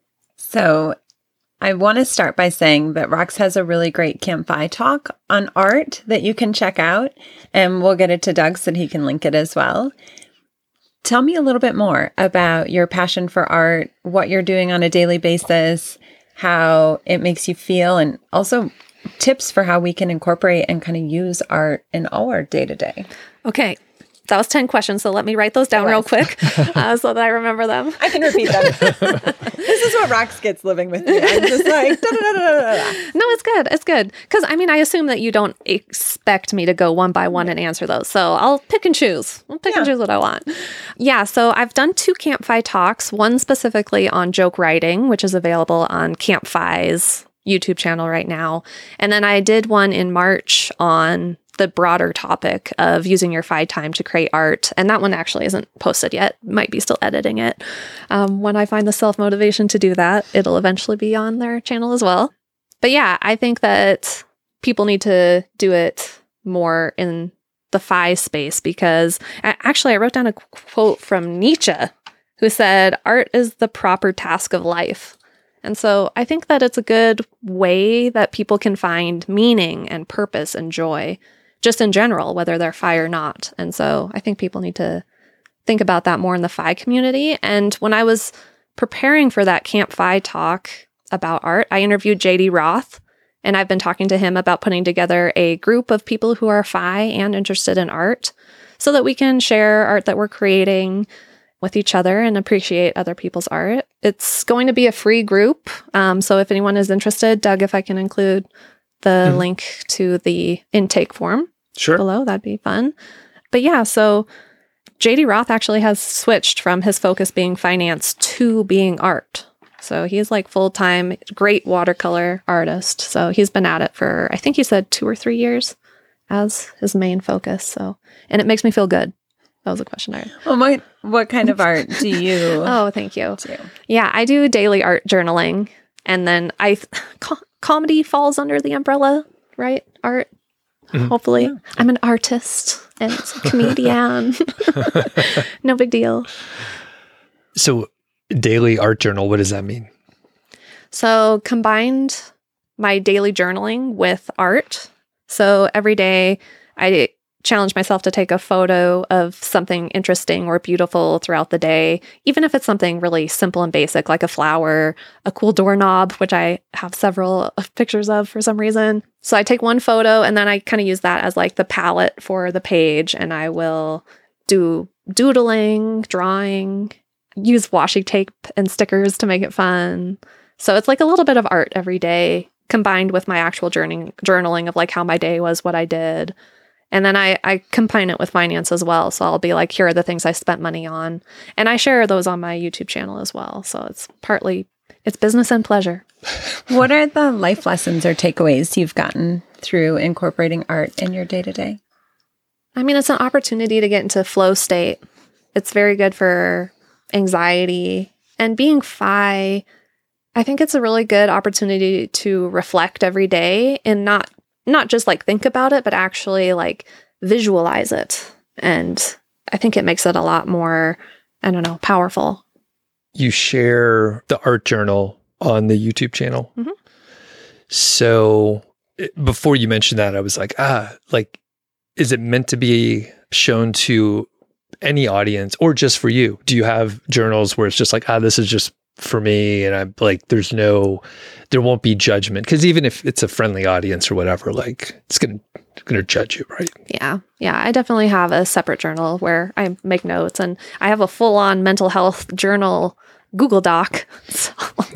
So I want to start by saying that Rox has a really great Campfi talk on art that you can check out, and we'll get it to Doug so that he can link it as well. Tell me a little bit more about your passion for art, what you're doing on a daily basis, how it makes you feel, and also tips for how we can incorporate and kind of use art in all our day-to-day. Okay. That was 10 questions, so let me write those down real quick so that I remember them. I can repeat them. This is what Rox gets living with me. I'm just like, da-da-da-da-da-da. No, it's good. It's good. Because, I mean, I assume that you don't expect me to go one by one and answer those. So I'll pick and choose. I'll pick and choose what I want. Yeah, so I've done 2 Campfi talks, one specifically on joke writing, which is available on Campfi's YouTube channel right now. And then I did one in March on the broader topic of using your Fi time to create art. And that one actually isn't posted yet. Might be still editing it. When I find the self-motivation to do that, it'll eventually be on their channel as well. But yeah, I think that people need to do it more in the Fi space, because actually I wrote down a quote from Nietzsche who said, "Art is the proper task of life." And so I think that it's a good way that people can find meaning and purpose and joy, just in general, whether they're Fi or not. And so I think people need to think about that more in the Fi community. And when I was preparing for that Camp Fi talk about art, I interviewed JD Roth, and I've been talking to him about putting together a group of people who are Fi and interested in art so that we can share art that we're creating with each other and appreciate other people's art. It's going to be a free group. So if anyone is interested, Doug, if I can include the link to the intake form below, that'd be fun. But yeah, so JD Roth actually has switched from his focus being finance to being art. So he's like full-time, great watercolor artist. So he's been at it for, I think he said 2 or 3 years as his main focus. So, and it makes me feel good. That was a question I had. Well, what kind of art do you Oh, thank you. do? Yeah, I do daily art journaling. And then comedy falls under the umbrella, right? Art, hopefully. Yeah. I'm an artist and a comedian. No big deal. So daily art journal, what does that mean? So combined my daily journaling with art. So every day I challenge myself to take a photo of something interesting or beautiful throughout the day, even if it's something really simple and basic, like a flower, a cool doorknob, which I have several pictures of for some reason. So I take one photo and then I kind of use that as like the palette for the page, and I will do doodling, drawing, use washi tape and stickers to make it fun. So it's like a little bit of art every day combined with my actual journaling of like how my day was, what I did. And then I combine it with finance as well. So I'll be like, here are the things I spent money on. And I share those on my YouTube channel as well. So it's business and pleasure. What are the life lessons or takeaways you've gotten through incorporating art in your day-to-day? I mean, it's an opportunity to get into flow state. It's very good for anxiety. And being FI, I think it's a really good opportunity to reflect every day and not just like think about it, but actually like visualize it. And I think it makes it a lot more, I don't know, powerful. You share the art journal on the YouTube channel. Mm-hmm. So before you mentioned that, I was like, is it meant to be shown to any audience or just for you? Do you have journals where it's just like, this is just for me, and I'm like, there won't be judgment, because even if it's a friendly audience or whatever, like it's gonna judge you, right? Yeah, I definitely have a separate journal where I make notes, and I have a full-on mental health journal Google Doc. So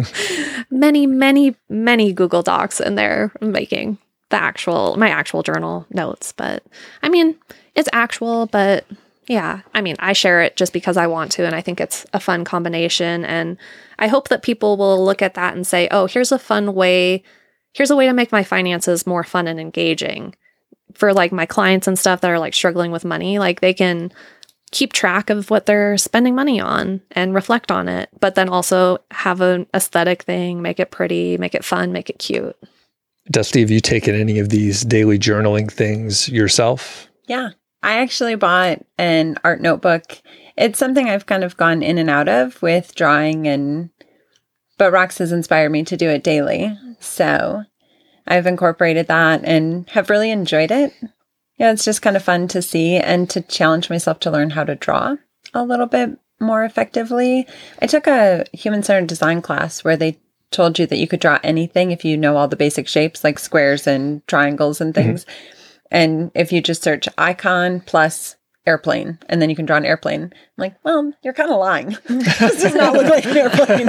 many Google Docs in there making my actual journal notes. But I mean, it's actual, but yeah, I mean, I share it just because I want to, and I think it's a fun combination. And I hope that people will look at that and say, oh, here's a way to make my finances more fun and engaging for like my clients and stuff that are like struggling with money. Like they can keep track of what they're spending money on and reflect on it, but then also have an aesthetic thing, make it pretty, make it fun, make it cute. Dusty, have you taken any of these daily journaling things yourself? Yeah. I actually bought an art notebook. It's something I've kind of gone in and out of with drawing, but Rox has inspired me to do it daily. So I've incorporated that and have really enjoyed it. Yeah, it's just kind of fun to see and to challenge myself to learn how to draw a little bit more effectively. I took a human-centered design class where they told you that you could draw anything if you know all the basic shapes like squares and triangles and things. Mm-hmm. And if you just search icon plus airplane, and then you can draw an airplane. I'm like, well, you're kind of lying. This does not look like an airplane.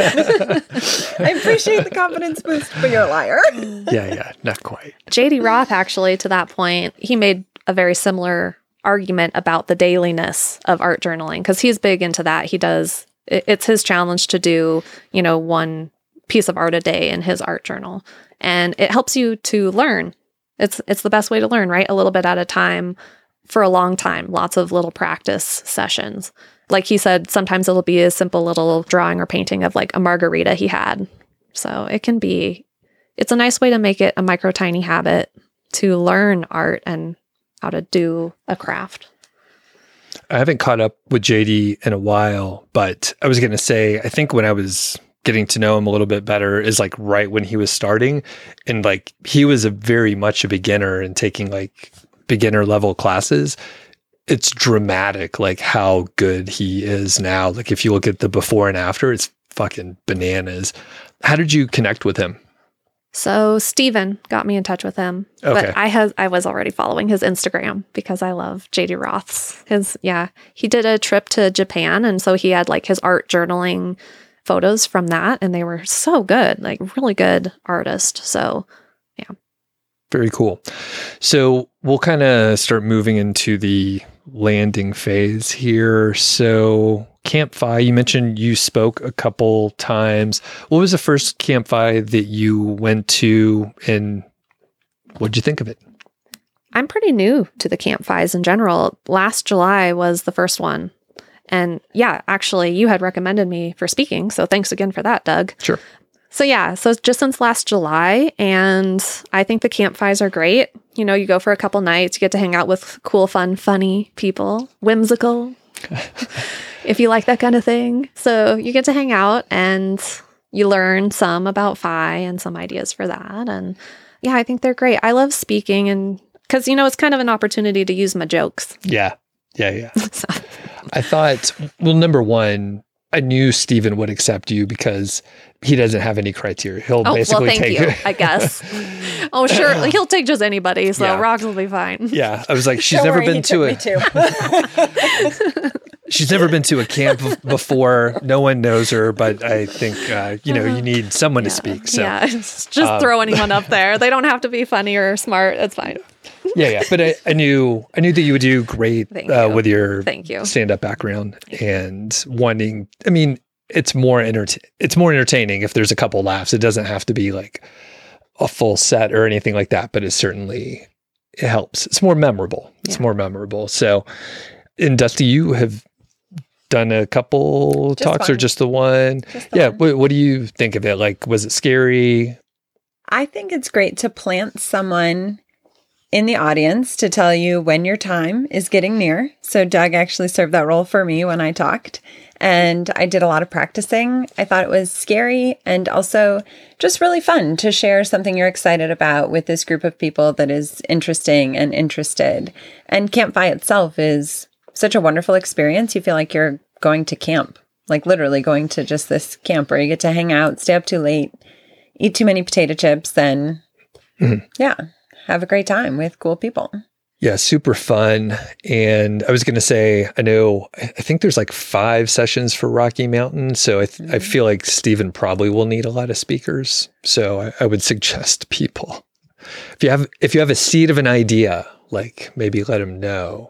I appreciate the confidence boost, but you're a liar. Yeah, not quite. JD Roth, actually, to that point, he made a very similar argument about the dailiness of art journaling, because he's big into that. It's his challenge to do, one piece of art a day in his art journal. And it helps you to learn. It's the best way to learn, right? A little bit at a time for a long time, lots of little practice sessions. Like he said, sometimes it'll be a simple little drawing or painting of like a margarita he had. So it's a nice way to make it a micro tiny habit to learn art and how to do a craft. I haven't caught up with JD in a while, but I was going to say, I think when I was getting to know him a little bit better is like right when he was starting, and like he was very much a beginner and taking like beginner level classes. It's dramatic like how good he is now. Like if you look at the before and after, it's fucking bananas. How did you connect with him? So Steven got me in touch with him. Okay. But I was already following his Instagram because I love JD Roth's. He did a trip to Japan, and so he had like his art journaling photos from that, and they were so good, like really good artist. So yeah. Very cool. So we'll kind of start moving into the landing phase here. So Campfi. You mentioned you spoke a couple times. What was the first Campfi that you went to, and what'd you think of it? I'm pretty new to the Campfis in general. Last July was the first one. And yeah, actually, you had recommended me for speaking. So thanks again for that, Doug. Sure. So yeah, so just since last July, and I think the Campfis are great. You know, you go for a couple nights, you get to hang out with cool, fun, funny people, whimsical, if you like that kind of thing. So you get to hang out and you learn some about Phi and some ideas for that. And yeah, I think they're great. I love speaking, and because, you know, it's kind of an opportunity to use my jokes. Yeah. So. I thought, well, number one, I knew Stephen would accept you because he doesn't have any criteria. He'll basically thank take you, I guess. Oh, sure. He'll take just anybody. So Yeah. Rox will be fine. Yeah. I was like, she's Don't never worry, been he to took me too. she's never been to a camp before. No one knows her, but I think, you need someone to speak. So Yeah, just throw anyone up there. They don't have to be funny or smart. It's fine. yeah. But I knew that you would do great Thank you. with your Thank you. stand-up background and wanting, I mean, it's more entertaining if there's a couple laughs. It doesn't have to be like a full set or anything like that, but it helps. It's more memorable. So, and Dusty, you have done a couple talks one. or just the one? Just the Yeah. one. What do you think of it? Like, was it scary? I think it's great to plant someone in the audience to tell you when your time is getting near. So Doug actually served that role for me when I talked, and I did a lot of practicing. I thought it was scary and also just really fun to share something you're excited about with this group of people that is interesting and interested. And Campfi itself is such a wonderful experience. You feel like you're going to camp, like literally going to just this camp where you get to hang out, stay up too late, eat too many potato chips, and have a great time with cool people. Yeah, super fun. And I was going to say, I think there's like 5 sessions for Rocky Mountain. So I feel like Stephen probably will need a lot of speakers. So I would suggest people, if you have a seed of an idea, like maybe let him know.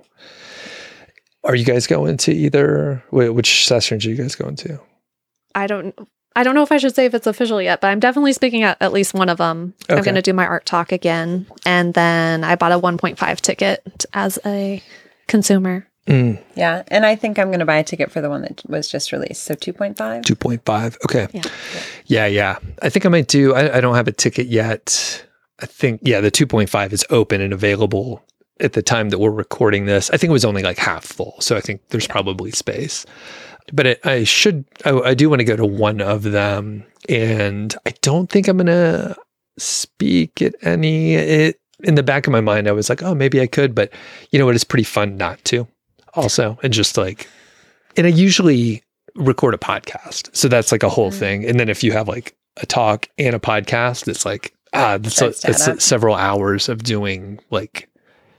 Are you guys going to either? Which sessions are you guys going to? I don't know if I should say if it's official yet, but I'm definitely speaking at least one of them. Okay. I'm going to do my art talk again. And then I bought a 1.5 ticket as a consumer. Yeah. And I think I'm going to buy a ticket for the one that was just released. So 2.5. 2.5. Okay. Yeah. Yeah. I think I might do, I don't have a ticket yet. I think, the 2.5 is open and available at the time that we're recording this. I think it was only like half full. So I think there's probably space. But I do want to go to one of them, and I don't think I'm going to speak at any. In the back of my mind, I was like, oh, maybe I could, but you know what? It's pretty fun not to also. And just like, and I usually record a podcast. So that's like a whole thing. And then if you have like a talk and a podcast, it's like, it's several hours of doing like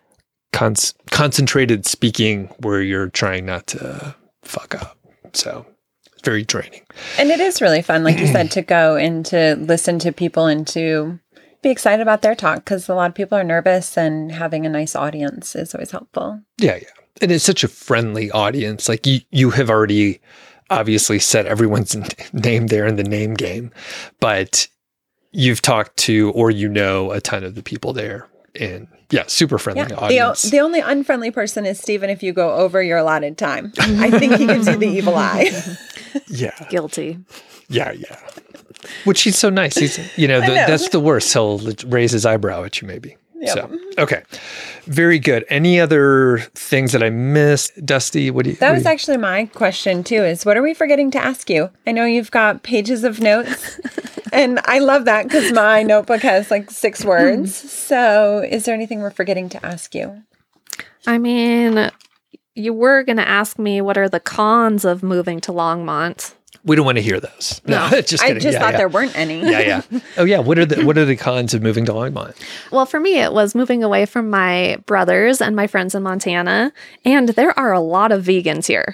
concentrated speaking where you're trying not to fuck up. So it's very draining. And it is really fun, like you said, to go and to listen to people and to be excited about their talk, because a lot of people are nervous, and having a nice audience is always helpful. Yeah. And it's such a friendly audience. Like you have already obviously said everyone's name there in the name game, but you've talked to, or a ton of the people there. And super friendly audience. The only unfriendly person is Stephen if you go over your allotted time. I think he gives you the evil eye. Yeah. Guilty. Yeah. Which he's so nice. He's, that's the worst. He'll raise his eyebrow at you maybe. Yep. So, okay. Very good. Any other things that I missed? Dusty, That was actually my question too, is what are we forgetting to ask you? I know you've got pages of notes and I love that because my notebook has like 6 words. So is there anything we're forgetting to ask you? I mean, you were going to ask me what are the cons of moving to Longmont. We don't want to hear those. No, just kidding. I just thought there weren't any. Yeah. Oh yeah. What are the cons of moving to Longmont? Well, for me, it was moving away from my brothers and my friends in Montana. And there are a lot of vegans here.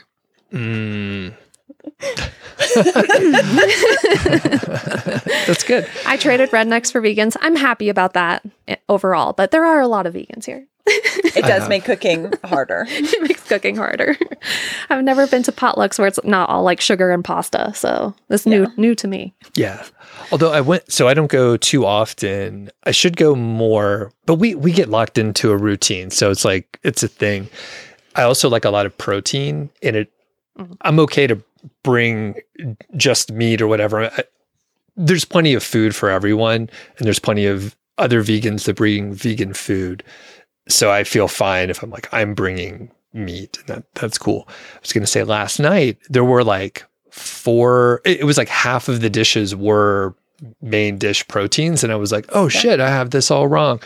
That's good. I traded rednecks for vegans. I'm happy about that overall, but there are a lot of vegans here. It does make cooking harder. It makes cooking harder. I've never been to potlucks where it's not all like sugar and pasta. So this new to me. Yeah. Although I don't go too often. I should go more, but we get locked into a routine. So it's like, it's a thing. I also like a lot of protein in it. I'm okay to bring just meat or whatever. There's plenty of food for everyone, and there's plenty of other vegans that bring vegan food. So I feel fine if I'm bringing meat, and that's cool. I was going to say last night, there were like it was like half of the dishes were main dish proteins. And I was like, oh shit, I have this all wrong.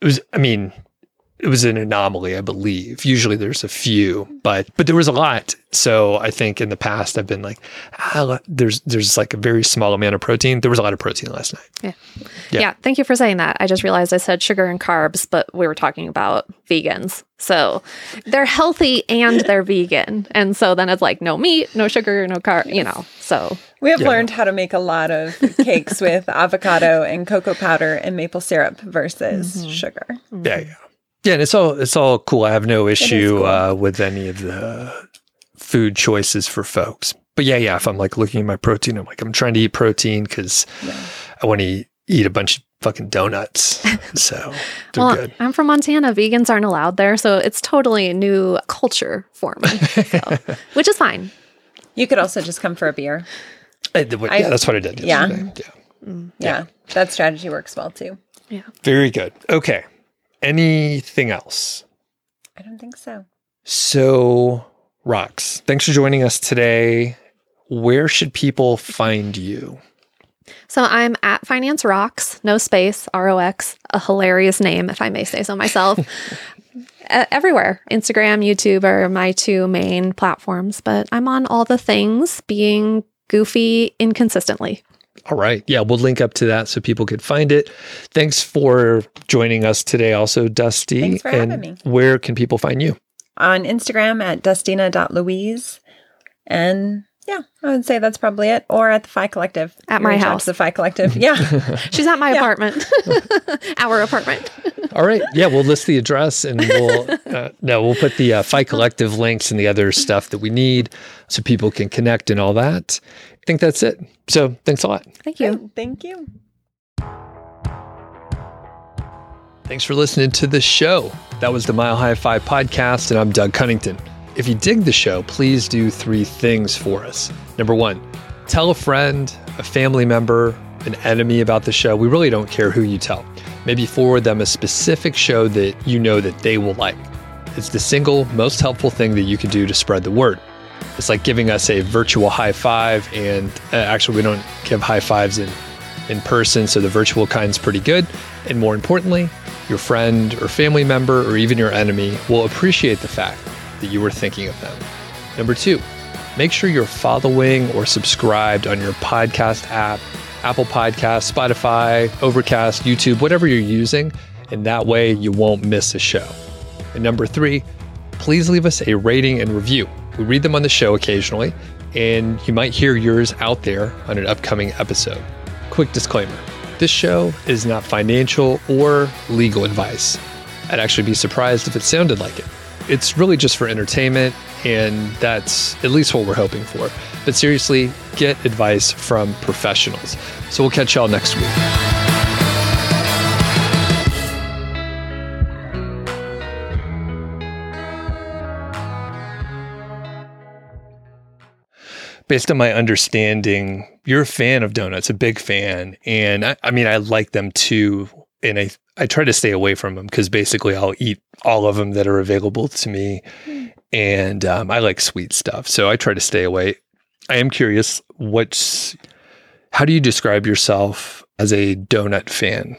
It was an anomaly, I believe. Usually there's a few, but there was a lot. So I think in the past I've been like, there's like a very small amount of protein. There was a lot of protein last night. Yeah. Thank you for saying that. I just realized I said sugar and carbs, but we were talking about vegans. So they're healthy and they're vegan. And so then it's like no meat, no sugar, no carb, so. We have learned how to make a lot of cakes with avocado and cocoa powder and maple syrup versus sugar. Yeah, and it's all cool. I have no issue with any of the food choices for folks. But yeah, if I'm like looking at my protein, I'm trying to eat protein because I want to eat a bunch of fucking donuts. So they're good. I'm from Montana. Vegans aren't allowed there, so it's totally a new culture for me, which is fine. You could also just come for a beer. That's what I did yesterday. Yeah, that strategy works well too. Yeah. Very good. Okay. Anything else? I don't think so. So, Rox, thanks for joining us today. Where should people find you? So I'm at Finance Rox, no space, ROX, a hilarious name, if I may say so myself. Everywhere. Instagram, YouTube are my two main platforms, but I'm on all the things, being goofy inconsistently. All right. Yeah, we'll link up to that so people could find it. Thanks for joining us today also, Dusty. Thanks for having me. Where can people find you? On Instagram at dustina.louise. And I would say that's probably it. Or at the Phi Collective. At my house. The Phi Collective. Yeah. She's at my apartment. Our apartment. All right. Yeah, we'll list the address and we'll put the Phi Collective links and the other stuff that we need so people can connect and all that. I think that's it. So thanks a lot. Thank you. Thank you. Thanks for listening to the show. That was the Mile High Five podcast, and I'm Doug Cunnington. If you dig the show, please do 3 things for us. Number 1, tell a friend, a family member, an enemy about the show. We really don't care who you tell. Maybe forward them a specific show that you know that they will like. It's the single most helpful thing that you can do to spread the word. It's like giving us a virtual high five, and actually we don't give high fives in person, so the virtual kind's pretty good. And more importantly, your friend or family member or even your enemy will appreciate the fact that you were thinking of them. Number 2, make sure you're following or subscribed on your podcast app, Apple Podcasts, Spotify, Overcast, YouTube, whatever you're using, and that way you won't miss a show. And number 3, please leave us a rating and review. We read them on the show occasionally, and you might hear yours out there on an upcoming episode. Quick disclaimer, this show is not financial or legal advice. I'd actually be surprised if it sounded like it. It's really just for entertainment, and that's at least what we're hoping for. But seriously, get advice from professionals. So we'll catch y'all next week. Based on my understanding, you're a fan of donuts, a big fan. And I like them too. And I try to stay away from them because basically I'll eat all of them that are available to me. And I like sweet stuff. So I try to stay away. I am curious, how do you describe yourself as a donut fan?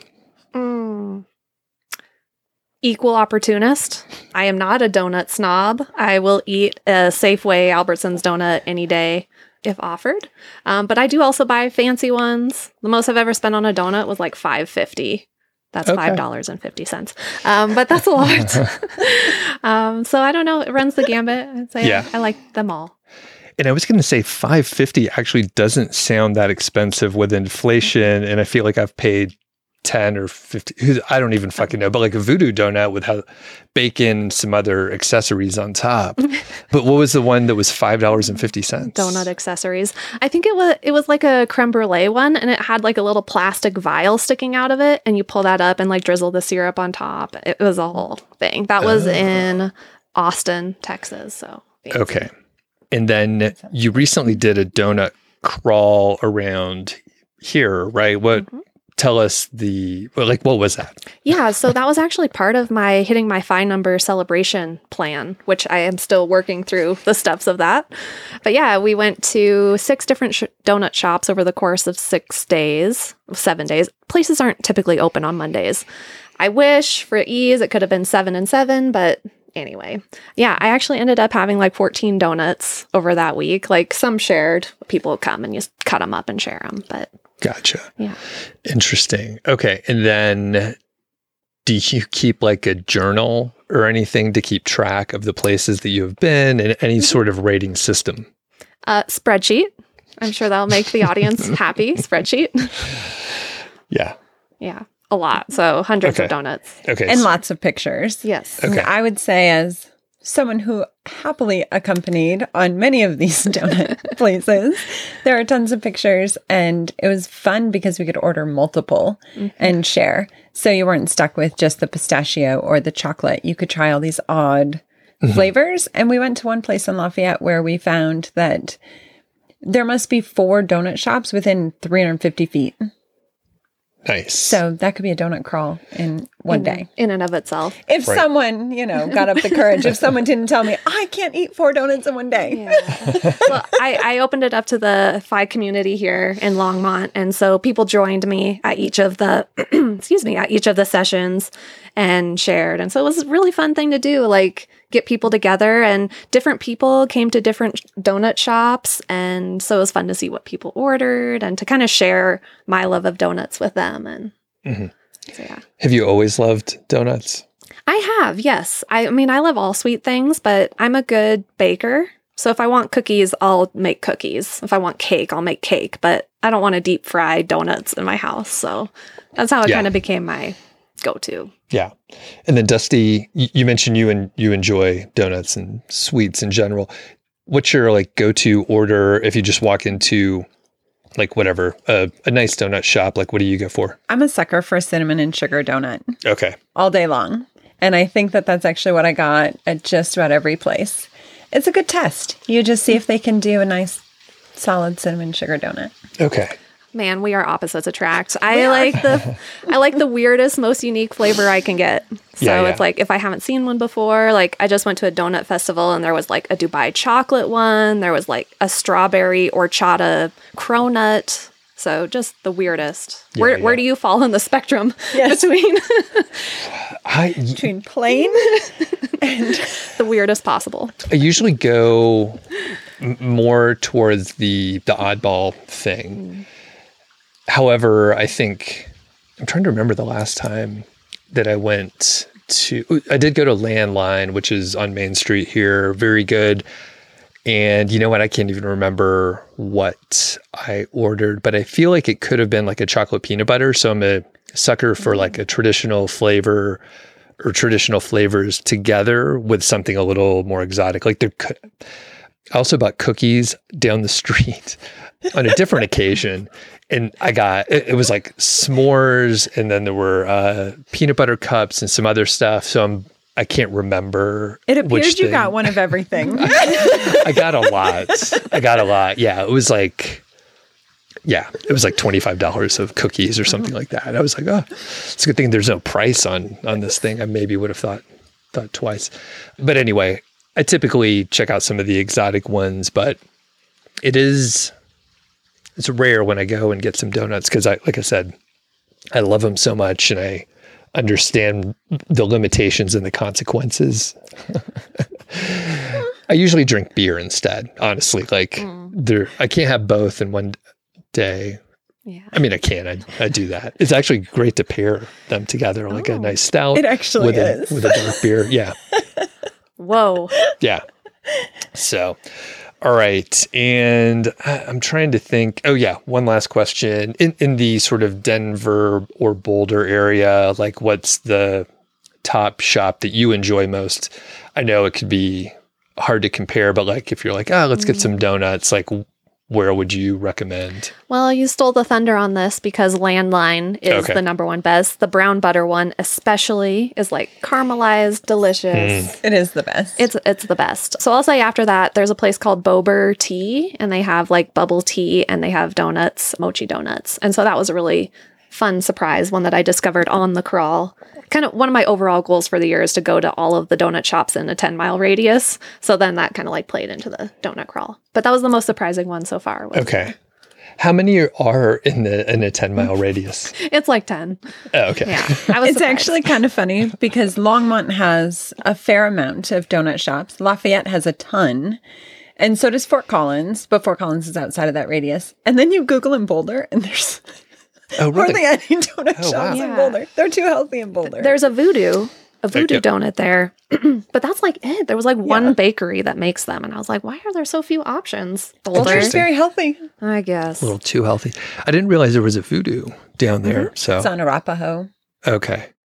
Equal opportunist. I am not a donut snob. I will eat a Safeway Albertsons donut any day if offered. But I do also buy fancy ones. The most I've ever spent on a donut was like $5.50. That's okay. $5.50. But that's a lot. So I don't know. It runs the gambit. I'd say I like them all. And I was going to say $5.50 actually doesn't sound that expensive with inflation. And I feel like I've paid 10 or 50, I don't even fucking know, but like a voodoo donut with bacon, some other accessories on top. But what was the one that was $5.50? Donut accessories. I think it was like a creme brulee one, and it had like a little plastic vial sticking out of it, and you pull that up and like drizzle the syrup on top. It was a whole thing. That was in Austin, Texas. So fancy. Okay. And then you recently did a donut crawl around here, right? Tell us what was that? Yeah, so that was actually part of my hitting my FI number celebration plan, which I am still working through the steps of that. But yeah, we went to 6 different donut shops over the course of 7 days. Places aren't typically open on Mondays. I wish for ease it could have been 7 and 7, but anyway. Yeah, I actually ended up having like 14 donuts over that week. Like some shared, people would come and just cut them up and share them, but gotcha. Yeah. Interesting. Okay. And then do you keep like a journal or anything to keep track of the places that you have been and any sort of rating system? Spreadsheet. I'm sure that'll make the audience happy. Spreadsheet. Yeah. Yeah. A lot. So hundreds of donuts. Okay. And lots of pictures. Yes. Okay. I would say, as someone who happily accompanied on many of these donut places, there are tons of pictures, and it was fun because we could order multiple and share. So you weren't stuck with just the pistachio or the chocolate. You could try all these odd flavors. And we went to one place in Lafayette where we found that there must be 4 donut shops within 350 feet. Nice. So that could be a donut crawl in one day. In and of itself. If someone, got up the courage, if someone didn't tell me, I can't eat 4 donuts in one day. Yeah. Well, I opened it up to the FI community here in Longmont. And so people joined me at each of the, at each of the sessions and shared. And so it was a really fun thing to do, like get people together, and different people came to different donut shops. And so it was fun to see what people ordered and to kind of share my love of donuts with them. And so, yeah. Have you always loved donuts? I have, yes. I mean, I love all sweet things, but I'm a good baker. So if I want cookies, I'll make cookies. If I want cake, I'll make cake. But I don't want to deep fry donuts in my house. So that's how it kind of became my go-to. Yeah. And then Dusty, you mentioned you enjoy donuts and sweets in general. What's your like go-to order if you just walk into like whatever, a nice donut shop? Like what do you go for? I'm a sucker for cinnamon and sugar donut. Okay. All day long. And I think that that's actually what I got at just about every place. It's a good test. You just see if they can do a nice solid cinnamon sugar donut. Okay. Man, we are opposites attract. I like the weirdest, most unique flavor I can get. So it's like if I haven't seen one before, like I just went to a donut festival and there was like a Dubai chocolate one. There was like a strawberry horchata cronut. So just the weirdest. Where do you fall on the spectrum between between plain and the weirdest possible? I usually go more towards the oddball thing. However, I think I'm trying to remember the last time that I did go to Landline, which is on Main Street here. Very good. And you know what? I can't even remember what I ordered, but I feel like it could have been like a chocolate peanut butter. So I'm a sucker for like a traditional flavor or traditional flavors together with something a little more exotic. Like I also bought cookies down the street on a different occasion. And I got, it was like s'mores, and then there were peanut butter cups and some other stuff. So I can't remember. It appears you got one of everything. I got a lot. Yeah. It was like $25 of cookies or something like that. I was like, oh, it's a good thing there's no price on this thing. I maybe would have thought twice. But anyway, I typically check out some of the exotic ones, but it's rare when I go and get some donuts because like I said, I love them so much and I understand the limitations and the consequences. I usually drink beer instead, honestly. Like I can't have both in one day. Yeah. I mean, I can. I do that. It's actually great to pair them together, like a nice stout. It actually is. With a dark beer. Yeah. Whoa. Yeah. So, All right. And I'm trying to think. Oh, yeah. One last question. In the sort of Denver or Boulder area, like what's the top shop that you enjoy most? I know it could be hard to compare, but like if you're like, let's get some donuts, like where would you recommend? Well, you stole the thunder on this because Landline is the number one best. The brown butter one especially is like caramelized, delicious. It is the best. It's the best. So I'll say after that, there's a place called Bober Tea, and they have like bubble tea and they have donuts, mochi donuts. And so that was a really fun surprise, one that I discovered on the crawl. Kind of one of my overall goals for the year is to go to all of the donut shops in a 10-mile radius. So then that kind of like played into the donut crawl. But that was the most surprising one so far. Okay. How many are in a 10-mile radius? It's like 10. Oh, okay. Yeah. It's actually kind of funny because Longmont has a fair amount of donut shops. Lafayette has a ton. And so does Fort Collins, but Fort Collins is outside of that radius. And then you Google in Boulder and there's hardly any donut shops in Boulder. They're too healthy in Boulder. There's a Voodoo donut there. But that's like it. There was like one bakery that makes them. And I was like, why are there so few options? Boulder's very healthy. I guess. A little too healthy. I didn't realize there was a Voodoo down there. So it's on Arapahoe. Okay.